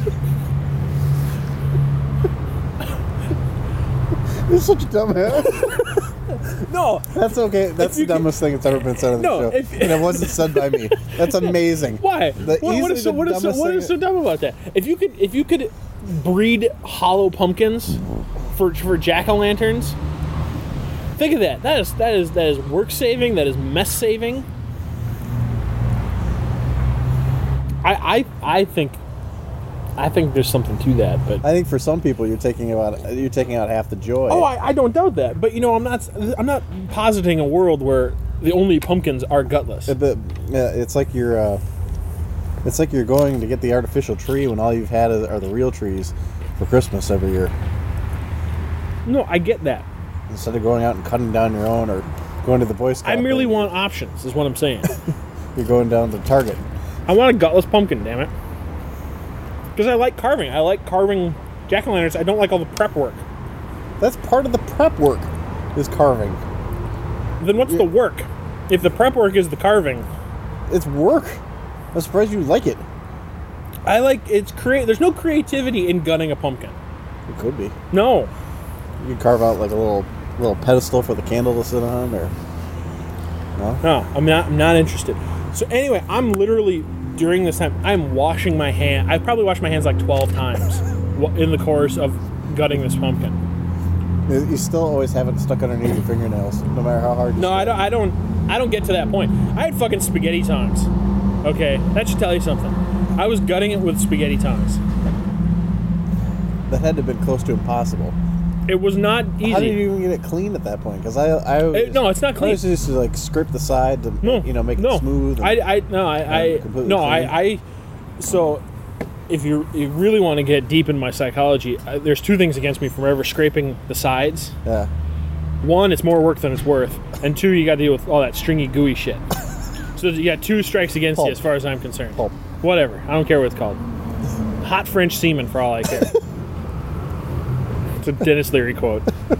You're such a dumbass. No. That's okay. That's the you can- dumbest thing that's ever been said on the No, show. if- and it wasn't said by me. That's amazing. Why? The What, what easily is so, the what is so, dumbest what thing- is so dumb about that? If you could, if you could breed hollow pumpkins for for jack o' lanterns, think of that. That is that is that is work saving. That is mess saving. I I I think I think there's something to that, but I think for some people you're taking about you're taking out half the joy. oh, I, I don't doubt that. But you know, I'm not I'm not positing a world where the only pumpkins are gutless. The, yeah, it's like you're uh, it's like you're going to get the artificial tree when all you've had is, are the real trees for Christmas every year. No, I get that. Instead of going out and cutting down your own or going to the Boy Scout. I merely thing, want options, is what I'm saying. You're going down to Target. I want a gutless pumpkin, damn it. Because I like carving. I like carving jack-o'-lanterns. I don't like all the prep work. That's part of the prep work, is carving. Then what's the work? If the prep work is the carving, It's work. I'm surprised you like it. I like it's create. There's no creativity in gutting a pumpkin. It could be. No. You can carve out like a little little pedestal for the candle to sit on, or no? No, I'm not. I'm not interested. So anyway, I'm literally during this time. I'm washing my hand. I've probably washed my hands like twelve times in the course of gutting this pumpkin. You still always have it stuck underneath your fingernails, no matter how hard. You No, I scrape. don't. I don't. I don't get to that point. I had fucking spaghetti tongs. Okay, that should tell you something. I was gutting it with spaghetti tongs. That had to have been close to impossible. It was not easy. How did you even get it clean at that point? Because I, I always, It- no, it's not clean. I always used to like scrape the side to, No, you know, make no. it smooth. and- I, I, no, I, I and completely no, clean. I, I. So, if you you really want to get deep in my psychology, I, there's two things against me from ever scraping the sides. yeah. One, it's more work than it's worth, and two, you got to deal with all that stringy, gooey shit. So you got two strikes against Pulp. you, as far as I'm concerned. Pulp. Whatever, I don't care what it's called. Hot French semen, for all I care. It's a Dennis Leary quote.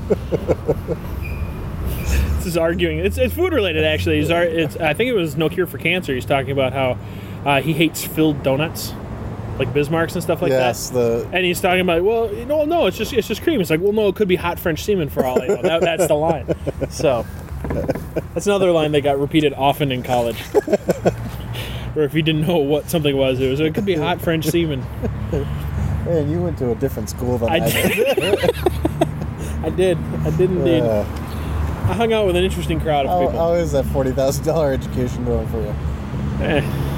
This is arguing. It's, it's food related, actually. He's, ar- it's, I think it was No Cure for Cancer. He's talking about how uh, he hates filled donuts, like Bismarcks and stuff like yes, that. the And he's talking about, well, no, no, it's just it's just cream. It's like, well, no, it could be hot French semen for all I know. That, that's the line. So that's another line that got repeated often in college. Or if you didn't know what something was, it was it could be hot French semen. man, you went to a different school than I, I did. I did. I did indeed. Uh, I hung out with an interesting crowd of how, people. how is that forty thousand dollar education going for you? Eh.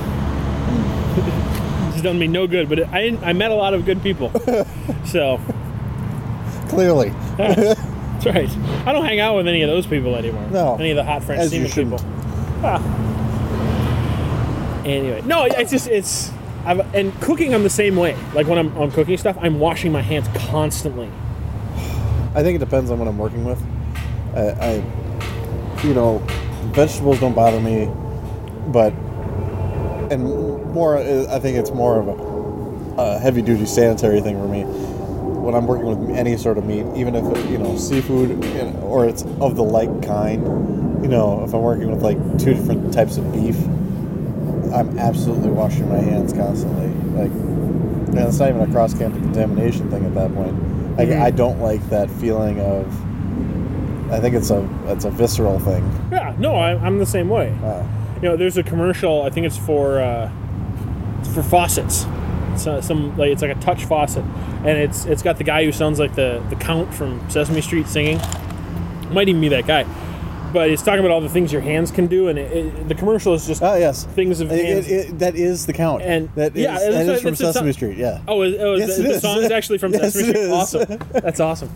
This has done me no good, but I I met a lot of good people. So Clearly, that's right. I don't hang out with any of those people anymore. No. Any of the hot French As you semen shouldn't. people. Ah. Anyway, no, it's just it's. I've, and cooking, I'm the same way. Like when I'm, I'm cooking stuff, I'm washing my hands constantly. I think it depends on what I'm working with. I, I, you know, vegetables don't bother me, but and more. I think it's more of a, a heavy-duty sanitary thing for me. When I'm working with any sort of meat, even if it, you know, seafood or it's of the like kind, you know, if I'm working with like two different types of beef, I'm absolutely washing my hands constantly. Like, and it's not even a cross-contamination thing at that point. Like, Mm-hmm. I don't like that feeling of. I think it's a it's a visceral thing. Yeah, no, I, I'm the same way. Uh, You know, there's a commercial. I think it's for uh, it's for faucets. It's uh, some like it's like a touch faucet, and it's it's got the guy who sounds like the the Count from Sesame Street singing. Might even be that guy, but it's talking about all the things your hands can do, and it, it, the commercial is just oh yes, things of It- hands. it- it- that is the Count. And- that is, yeah, that it's- is from it's a Sesame song- Street. Yeah. Oh, is, oh Yes, the, it the is. song is actually from Yes, Sesame it Street. is. Awesome. That's awesome.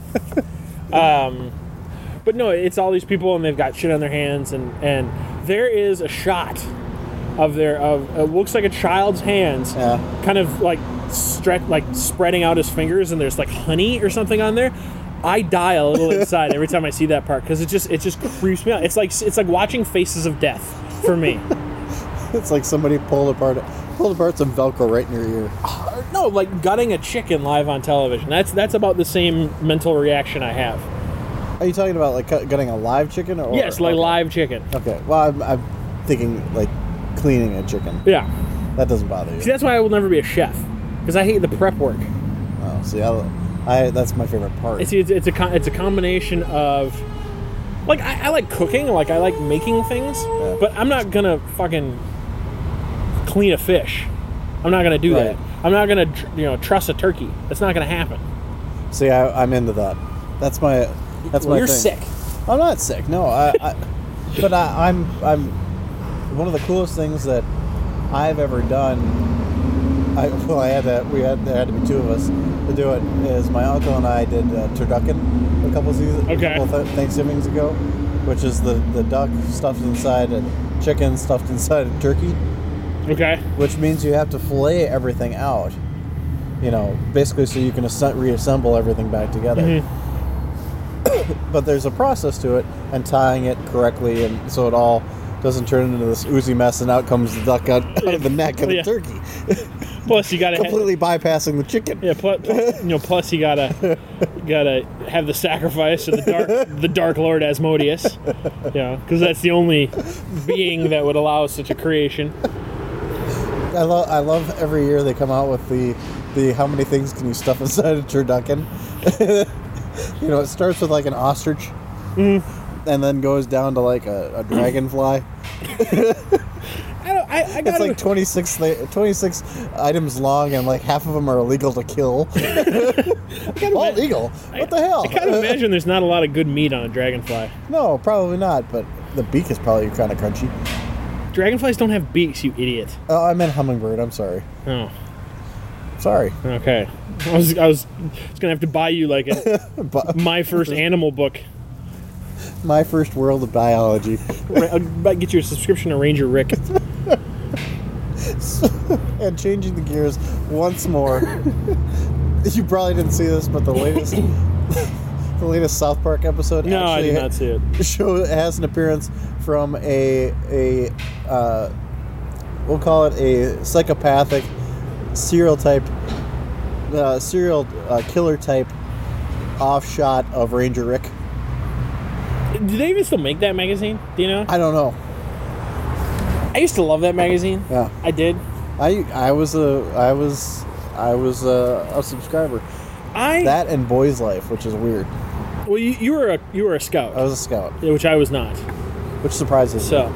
Um, but no, it's all these people, and they've got shit on their hands, and and there is a shot of their of it looks like a child's hands, Yeah. kind of like stretch like spreading out his fingers, and there's like honey or something on there. I die a little inside every time I see that part because it just it just creeps me out. It's like it's like watching Faces of Death for me. It's like somebody pulled apart pulled apart some Velcro right in your ear. Or, no, like gutting a chicken live on television. That's that's about the same mental reaction I have. Are you talking about like cut- gutting a live chicken? Or Yes, like okay. live chicken. Okay. Well, I'm, I'm thinking like cleaning a chicken. Yeah. That doesn't bother you. See, that's why I will never be a chef because I hate the prep work. Oh, see, I, I that's my favorite part. It's it's, it's a con- it's a combination of like I, I like cooking, like I like making things, Yeah. but I'm not gonna fucking clean a fish. I'm not gonna do Right. that. I'm not gonna tr- you know truss a turkey. That's not gonna happen. See, I, I'm into that. That's my that's Well, my you're thing. sick. I'm not sick. No, I. I but I, I'm I'm one of the coolest things that I've ever done. I well, I had to. We had there had to be two of us to do it. Is my uncle and I did uh, turducken a couple seasons, Okay. a couple th- Thanksgivings ago, which is the the duck stuffed inside a chicken stuffed inside a turkey, Okay. which means you have to fillet everything out. You know, basically, so you can assemb- reassemble everything back together. Mhm. But there's a process to it, and tying it correctly, and so it all doesn't turn into this oozy mess, and out comes the duck out, out of the neck of Yeah. the turkey, Plus, you gotta ha- completely bypassing the chicken. yeah. Plus, you know, plus you gotta you gotta have the sacrifice of the dark the Dark Lord Asmodeus. Yeah, because that's the only being that would allow such a creation. I love, I love every year they come out with the, the how many things can you stuff inside a turducken. You know, it starts with like an ostrich, Mm. and then goes down to like a, a dragonfly. I don't. I, I It's gotta. like twenty-six, th- twenty-six items long, and like half of them are illegal to kill. All legal? What the hell? I kind of imagine there's not a lot of good meat on a dragonfly. No, probably not. But the beak is probably kind of crunchy. Dragonflies don't have beaks, you idiot. Oh, I meant hummingbird. I'm sorry. Oh, Sorry. okay. I was I was, I was gonna have to buy you like a But My First Animal book. my first world of biology. Ra- I'll buy- get you a subscription to Ranger Rick. And changing the gears once more. You probably didn't see this, but the latest, the latest South Park episode. No, I actually did not see it. Show has an appearance from a a uh, we'll call it a psychopathic serial type uh, serial uh, killer type offshot of Ranger Rick. Do they even still make that magazine? Do you know? I don't know. I used to love that magazine. Yeah, I did. I I was a I was I was a, a subscriber. I That and Boy's Life, which is weird. well, you, you were a you were a scout, I was a scout, yeah, which I was not. which surprises me. So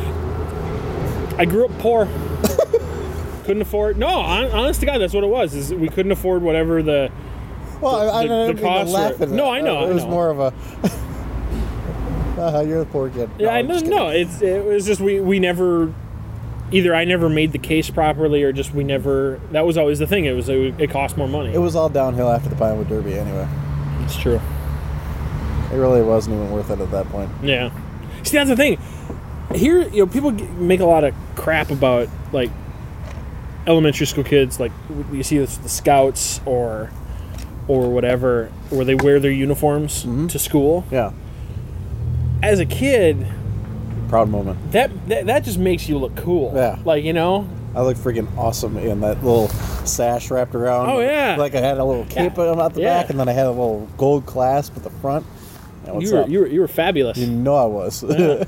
I grew up poor. Couldn't afford. No, hon- honest to God, that's what it was. Is we couldn't afford whatever the. Well, I, I the- don't the mean to costs laugh were- at it. No, I know, Uh, It I was know. more of a. uh, you're the poor kid. Yeah, No, I I'm know. just No, kidding. it's it was just we we never. Either I never made the case properly, or just we never. That was always the thing. It was it, it cost more money. It was all downhill after the Pinewood Derby, anyway. It's true. It really wasn't even worth it at that point. Yeah. See, that's the thing. Here, you know, people g- make a lot of crap about like elementary school kids. Like you see this, the scouts or or whatever, where they wear their uniforms Mm-hmm. to school. Yeah. as a kid, Proud moment. that, that that just makes you look cool. Yeah. Like, you know, I look freaking awesome in that little sash wrapped around. Oh, yeah. Like I had a little cape Yeah. out the Yeah. back, and then I had a little gold clasp at the front. Yeah, what's you were, up? you were you were fabulous. You know I was. Yeah.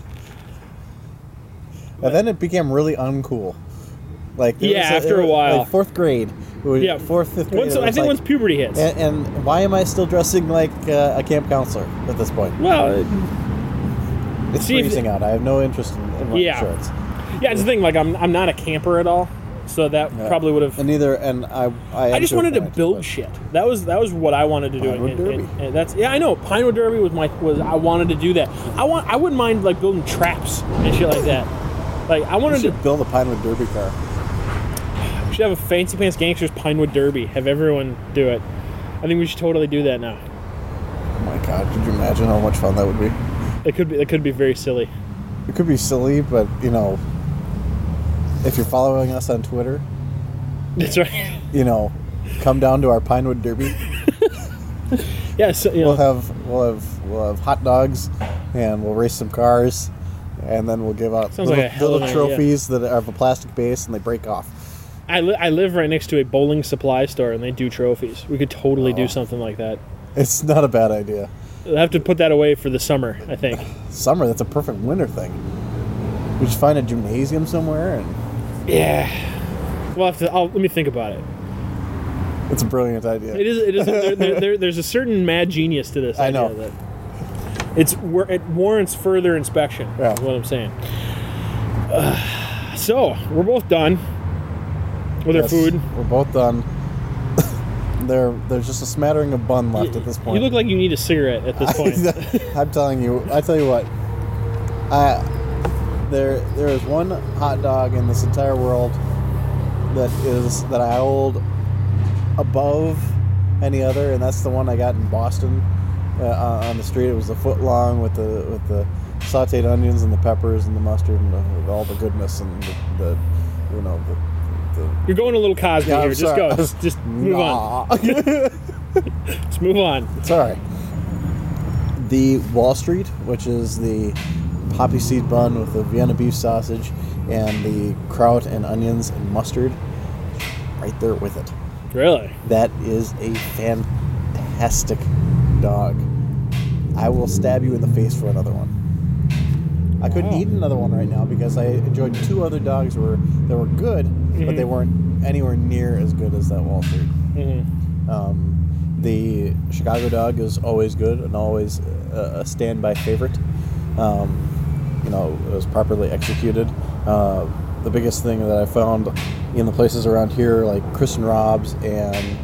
And then it became really uncool. Like there Yeah, was after a while. like fourth grade. we- Yeah. fourth, fifth grade. Once, it I was think like- once puberty hits. And, and why am I still dressing like uh, a camp counselor at this point? well, it- It's see if- freezing out. I have no interest in, in wearing Yeah. shorts. yeah, it's the thing. Like, I'm I'm not a camper at all, so that Yeah. probably would have. And neither, and I, I, I just am wanted to financial, build but- shit. That was that was what I wanted to do. Pinewood And- and- Derby. and that's yeah, I know. Pinewood Derby was my was I wanted to do that. I want I wouldn't mind like building traps and shit like that. Like I We wanted to should build a Pinewood Derby car. we should have a Fancy Pants Gangsters Pinewood Derby. Have everyone do it. I think we should totally do that now. Oh my god, could you imagine how much fun that would be? It could be it could be very silly. It could be silly, but, you know, if you're following us on Twitter, That's right. you know, come down to our Pinewood Derby. Yeah, so, you know, We'll have we'll have we'll have hot dogs, and we'll race some cars, and then we'll give out Sounds little, like a hell of little an idea. trophies that have a plastic base and they break off. I, li- I live right next to a bowling supply store and they do trophies. We could totally Oh. do something like that. It's not a bad idea. We'll have to put that away for the summer, I think. Summer, that's a perfect winter thing. We just find a gymnasium somewhere, and Yeah. We'll have to. I'll, let me think about it. it's a brilliant idea. It is. It is. There, there, there, there's a certain mad genius to this I idea. know. That it's wor- it warrants further inspection. Yeah. Is what I'm saying. Uh, so we're both done with Yes, our food. We're both done. there, there's just a smattering of bun left at this point. You look like you need a cigarette at this point. I'm telling you. I tell you what. I there there is one hot dog in this entire world that is that I hold above any other, and that's the one I got in Boston uh, on the street. It was a foot long with the with the sautéed onions and the peppers and the mustard and the, with all the goodness and the, the you know the. the You're going a little Cosby Yeah, I'm here. Just sorry. go. Just, just move on. Nah. Just move on. It's all right. The Wall Street, which is the poppy seed bun with the Vienna beef sausage and the kraut and onions and mustard, right there with it. Really? That is a fantastic dog. I will stab you in the face for another one. I couldn't Wow. eat another one right now because I enjoyed two other dogs were that were good, but they weren't anywhere near as good as that Wall Street. Mm-hmm. Um, the Chicago dog is always good and always a, a standby favorite. Um, you know, it was properly executed. Uh, the biggest thing that I found in the places around here, like Chris and Rob's and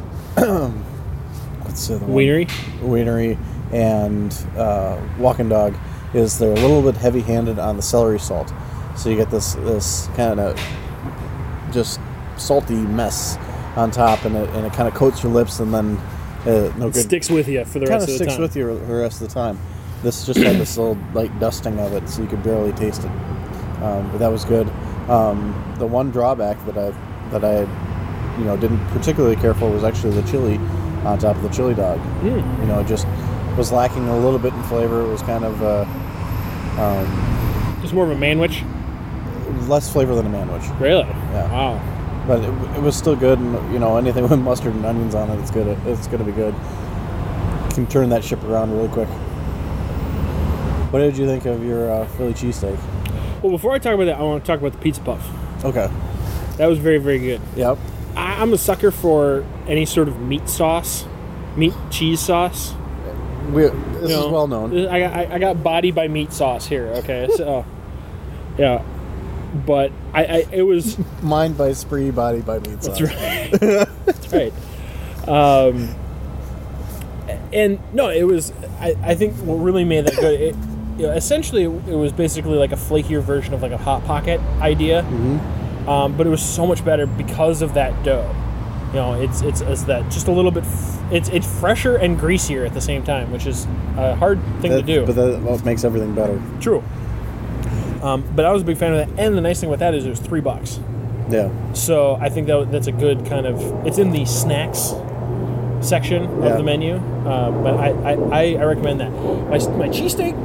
what's the other one? Wienery? Wienery and uh, Walking Dog, is they're a little bit heavy-handed on the celery salt. So you get this this kind of just salty mess on top, and it, and it kind of coats your lips, and then uh, no It good. sticks with you for the Kind rest of of the sticks time. with you the rest of the time. This just had this little light dusting of it, so you could barely taste it. Um, but that was good. Um, the one drawback that I that I you know didn't particularly care for was actually the chili on top of the chili dog. Mm. You know, it just was lacking a little bit in flavor. It was kind of uh, um, Just more of a manwich? less flavor than a manwich. Really? Yeah. Wow. But it, it was still good, and you know anything with mustard and onions on it, it's good. It's going to be good. Can turn that ship around really quick. What did you think of your uh, Philly cheesesteak? Well, before I talk about that, I want to talk about the pizza puff. Okay. That was very, very good. Yep. I, I'm a sucker for any sort of meat sauce, meat cheese sauce. We, this You is know, well known. I got I, I got body by meat sauce here. Okay, so yeah, but I, I it was Mind by spree, body by meat sauce. that's right. That's right. Um, and no, it was. I, I think what really made that good. It, you know, essentially, it was basically like a flakier version of like a hot pocket idea, Mm-hmm. um, but it was so much better because of that dough. You know, it's it's, it's that just a little bit. F- it's it's fresher and greasier at the same time, which is a hard thing That- to do. But that what makes everything better. True. Um, but I was a big fan of that, and the nice thing with that is it was three bucks. Yeah. So I think that that's a good kind of. It's in the snacks section of Yeah. the menu, uh, but I, I, I, I recommend that. My my cheesesteak,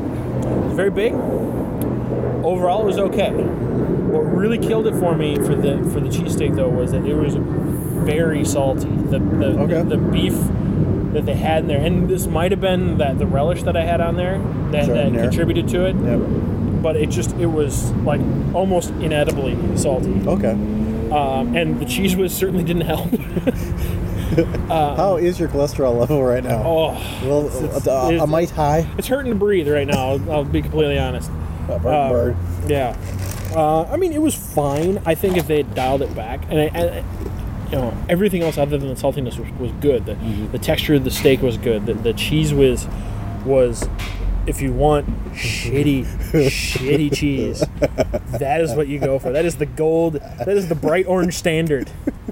It's very big. Overall, it was okay. What really killed it for me for the for the cheesesteak though was that it was very salty. The the, Okay. the, the beef that they had in there, and this might have been that the relish that I had on there that, Sure, that in there. contributed to it. Yep. But it just it was like almost inedibly salty, Okay. um, and the cheese was certainly didn't help. How is your cholesterol level right now? Oh, a, little, it's- a, a it's- mite high. it's hurting to breathe right now. I'll, I'll be completely honest. A bird, Uh, bird. Yeah. Uh, I mean, it was fine. I think if they had dialed it back, and, I, and you know, everything else other than the saltiness was, was good. The, Mm-hmm. the texture of the steak was good. The, the cheese was was, if you want shitty, shitty cheese, that is what you go for. That is the gold. That is the bright orange standard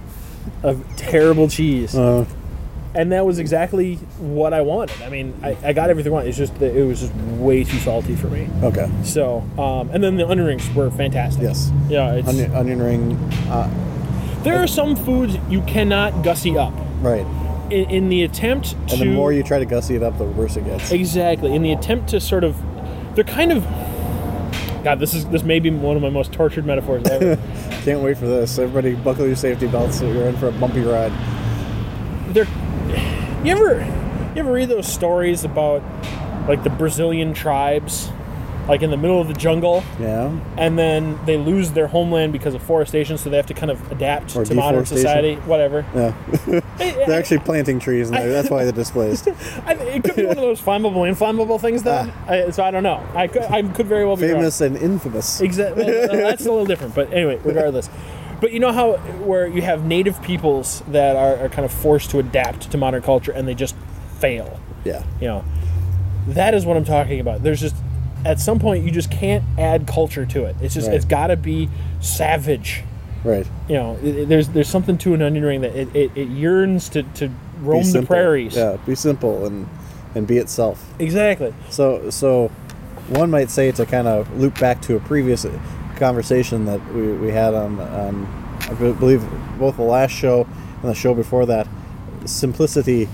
of terrible cheese. Uh, And that was exactly what I wanted. I mean, I, I got everything I wanted. It's just that it was just way too salty for me. okay. So, um, and then the onion rings were fantastic. Yes. Yeah, it's, Onion, onion ring. Uh, there are some foods you cannot gussy up. right. In, in the attempt to... And the more you try to gussy it up, the worse it gets. Exactly. In the attempt to sort of... They're kind of... God, this is this may be one of my most tortured metaphors ever. Can't wait for this. Everybody buckle your safety belts so you're in for a bumpy ride. They're... You ever, you ever read those stories about, like, the Brazilian tribes, like, in the middle of the jungle, Yeah. and then they lose their homeland because of forestation, so they have to kind of adapt Or to modern deforestation. society, whatever. Yeah. Hey, They're actually planting trees, and that's why they're displaced. I, it could be one of those flammable, inflammable things, though. I, so I don't know. I could, I could very well be wrong. Famous and infamous. Exactly. Well, that's a little different, but anyway, regardless. But you know how where you have native peoples that are, are kind of forced to adapt to modern culture, and they just fail. Yeah. You know, that is what I'm talking about. There's just at some point you just can't add culture to it. It's just Right. it's got to be savage. Right. You know, it, it- there's there's something to an onion ring that it, it, it yearns to, to roam Be the simple. prairies. Yeah. Be simple and and be itself. Exactly. So so, one might say to kind of loop back to a previous conversation that we, we had on on I be- believe both the last show and the show before that. Simplicity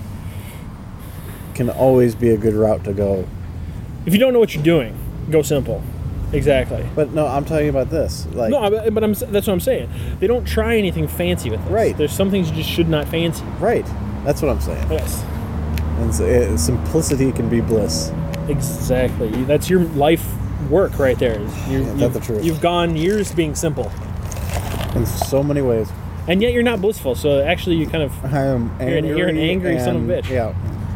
can always be a good route to go. If you don't know what you're doing, go simple. Exactly. But no, I'm talking about this. Like No, I- but I'm, that's what I'm saying. They don't try anything fancy with this. Right. There's some things you just should not fancy. right. That's what I'm saying. Yes. And so, it, simplicity can be bliss. Exactly. You- That's your life work right there. is You're, Yeah, that's you've, the truth. You've gone years being simple, In so many ways. and yet you're not blissful. So actually, you kind of I am You're an- angry. you're an angry son of a and- bitch. Yeah.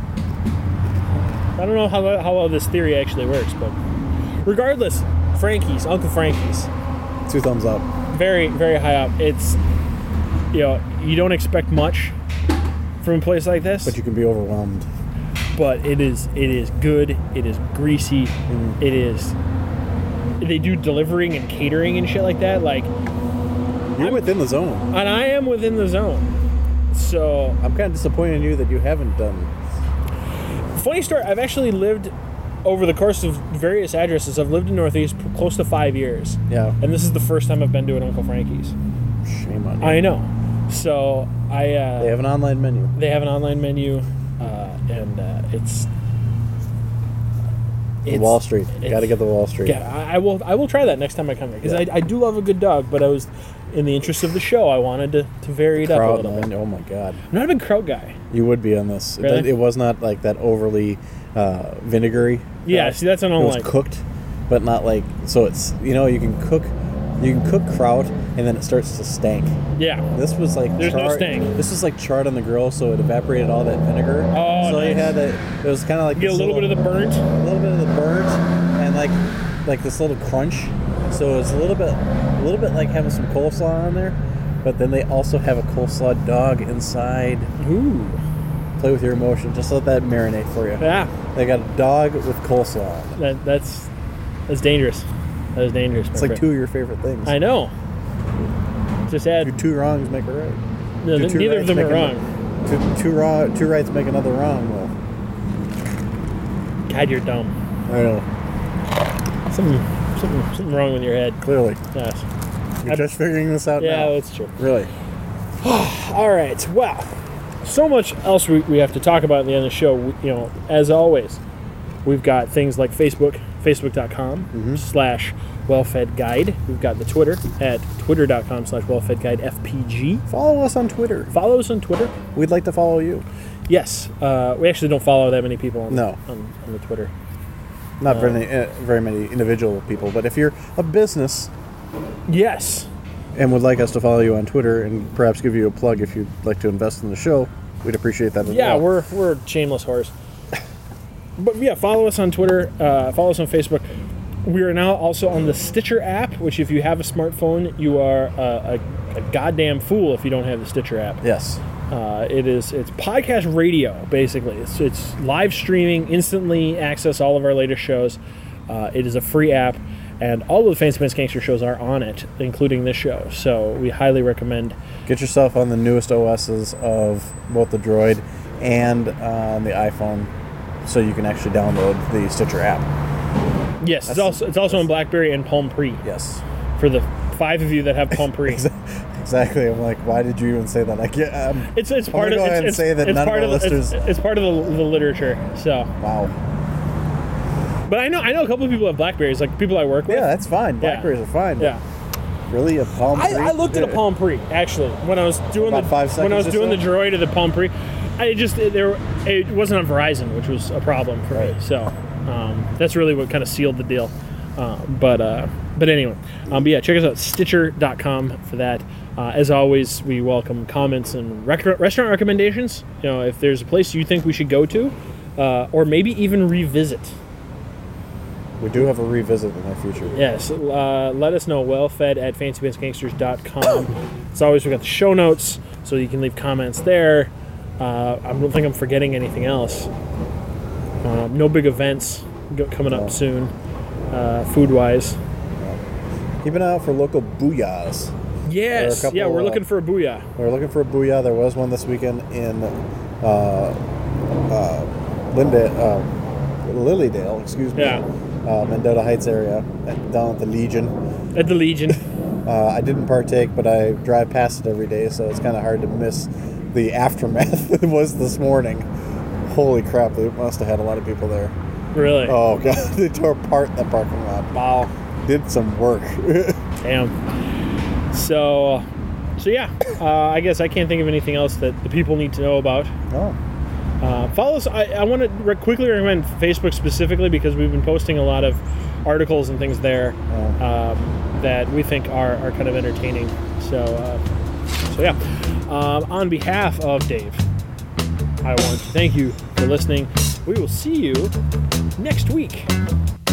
I don't know how how well this theory actually works, but regardless, Frankie's, Uncle Frankie's, Two thumbs up. very very high up. It's you know you don't expect much from a place like this, But you can be overwhelmed. but it is it is good. It is greasy. Mm-hmm. It is. They do delivering and catering and shit like that. Like, You're within the zone. and I am within the zone. So, I'm kind of disappointed in you that you haven't done. funny story. I've actually lived over the course of various addresses. I've lived in Northeast for close to five years, Yeah. and this is the first time I've been to an Uncle Frankie's. Shame on you. I know. So I. Uh, They have an online menu. They have an online menu, uh, and uh, it's. The it's- Wall Street. it's- Got to get the Wall Street. Yeah, I, I will. I will try that next time I come here because Yeah. I, I do love a good dog, but I was, in the interest of the show, I wanted to, to vary it up a Kraut, little man. bit. Oh my God. I'm not a big kraut guy. You would be on this. It Really? does- It, was not like that overly uh, vinegary. Yeah, kraut. see, that's what I It don't was like. cooked, but not like so. It's you know you can cook, you can cook kraut and then it starts to stank. Yeah. This was like There's no charred- stank. This was like charred on the grill, so it evaporated all that vinegar. Oh, so you nice. had it. It was kind of like You get a this little bit of the burnt. a little bit of the burnt, and like like this little crunch. So it's a little bit, a little bit like having some coleslaw on there, but then they also have a coleslaw dog inside. Ooh. Play with your emotion. Just let that marinate for you. Yeah. They got a dog with coleslaw on it. That that's that's dangerous. That is dangerous. It's like two of your favorite things. I know. Just add. Your two wrongs make a right. No, Your two neither of rights them are make wrong. a- Two, two, wrong, two rights make another wrong. Well, God, you're dumb. I know. Something, something, something wrong with your head. Clearly, Yes. you're I- just figuring this out Yeah, now. that's true. Really. All right. Well, so much else we, we have to talk about at the end of the show. We, you know, as always, we've got things like Facebook, Facebook.com Mm-hmm. slash WellFedGuide. We've got the Twitter at Twitter.com slash WellFedGuideFPG. Follow us on Twitter. Follow us on Twitter. We'd like to follow you. Yes. Uh, we actually don't follow that many people on, No. on, on the Twitter. Not very, uh, very many individual people, but if you're a business Yes. and would like us to follow you on Twitter and perhaps give you a plug if you'd like to invest in the show, we'd appreciate that as Yeah, well. we're we're shameless whores. But yeah, follow us on Twitter. Uh, follow us on Facebook. We are now also on the Stitcher app, which if you have a smartphone, you are a, a, a goddamn fool if you don't have the Stitcher app. Yes. Uh, it is it's podcast radio basically. It's it's live streaming, instantly access all of our latest shows. Uh, it is a free app, and all of the Fancy Pants Gangster shows are on it, including this show. So we highly recommend. Get yourself on the newest O Ss of both the Droid and on the iPhone, so you can actually download the Stitcher app. Yes, it's That's- also it's also on BlackBerry and Palm Pre Yes. for the five of you that have Palm Pre. Exactly. I'm like, why did you even say that? I get. Um, It's it's I'm part gonna of go ahead it's, and it's, say that it's none of part our of the, it's, listeners- it's part of the, the literature. So, wow. but I know I know a couple of people have Blackberries, like people I work with. Yeah, that's fine. Blackberries are fine. but Yeah, Really, a Palm I, Pre? I looked at a Palm Pre actually when I was doing About the five when I was seconds or doing so? the Droid of the Palm Pre. I just it, there it wasn't on Verizon, which was a problem for me. Right. So um, that's really what kind of sealed the deal. Uh, but uh, but anyway, um, but yeah, check us out Stitcher dot com for that. Uh, as always, we welcome comments and rec- restaurant recommendations. You know, if there's a place you think we should go to, uh, or maybe even revisit. We do have a revisit in the future. Yes, uh, let us know. Wellfed at fancy pants gangsters dot com. As always, we got the show notes, so you can leave comments there. Uh, I don't think I'm forgetting anything else. Um, no big events go- coming up No. soon, uh, food wise. Keep an eye out for local booyahs. Yes, couple, yeah, we're uh, looking for a booyah. We're looking for a booyah. There was one this weekend in uh, uh, Linda, uh, Lilydale, excuse me. Yeah. Uh, Mendota Heights area, at, down at the Legion. At the Legion. Uh, I didn't partake, but I drive past it every day, so it's kind of hard to miss the aftermath that it was this morning. Holy crap, they must have had a lot of people there. Really? Oh, God, they tore apart that parking lot. Wow. Did some work. Damn. So, so yeah, uh, I guess I can't think of anything else that the people need to know about. Oh, Uh, follow us. I, I want to re- quickly recommend Facebook specifically because we've been posting a lot of articles and things there um, that we think are, are kind of entertaining. So, uh, so yeah. Um, on behalf of Dave, I want to thank you for listening. We will see you next week.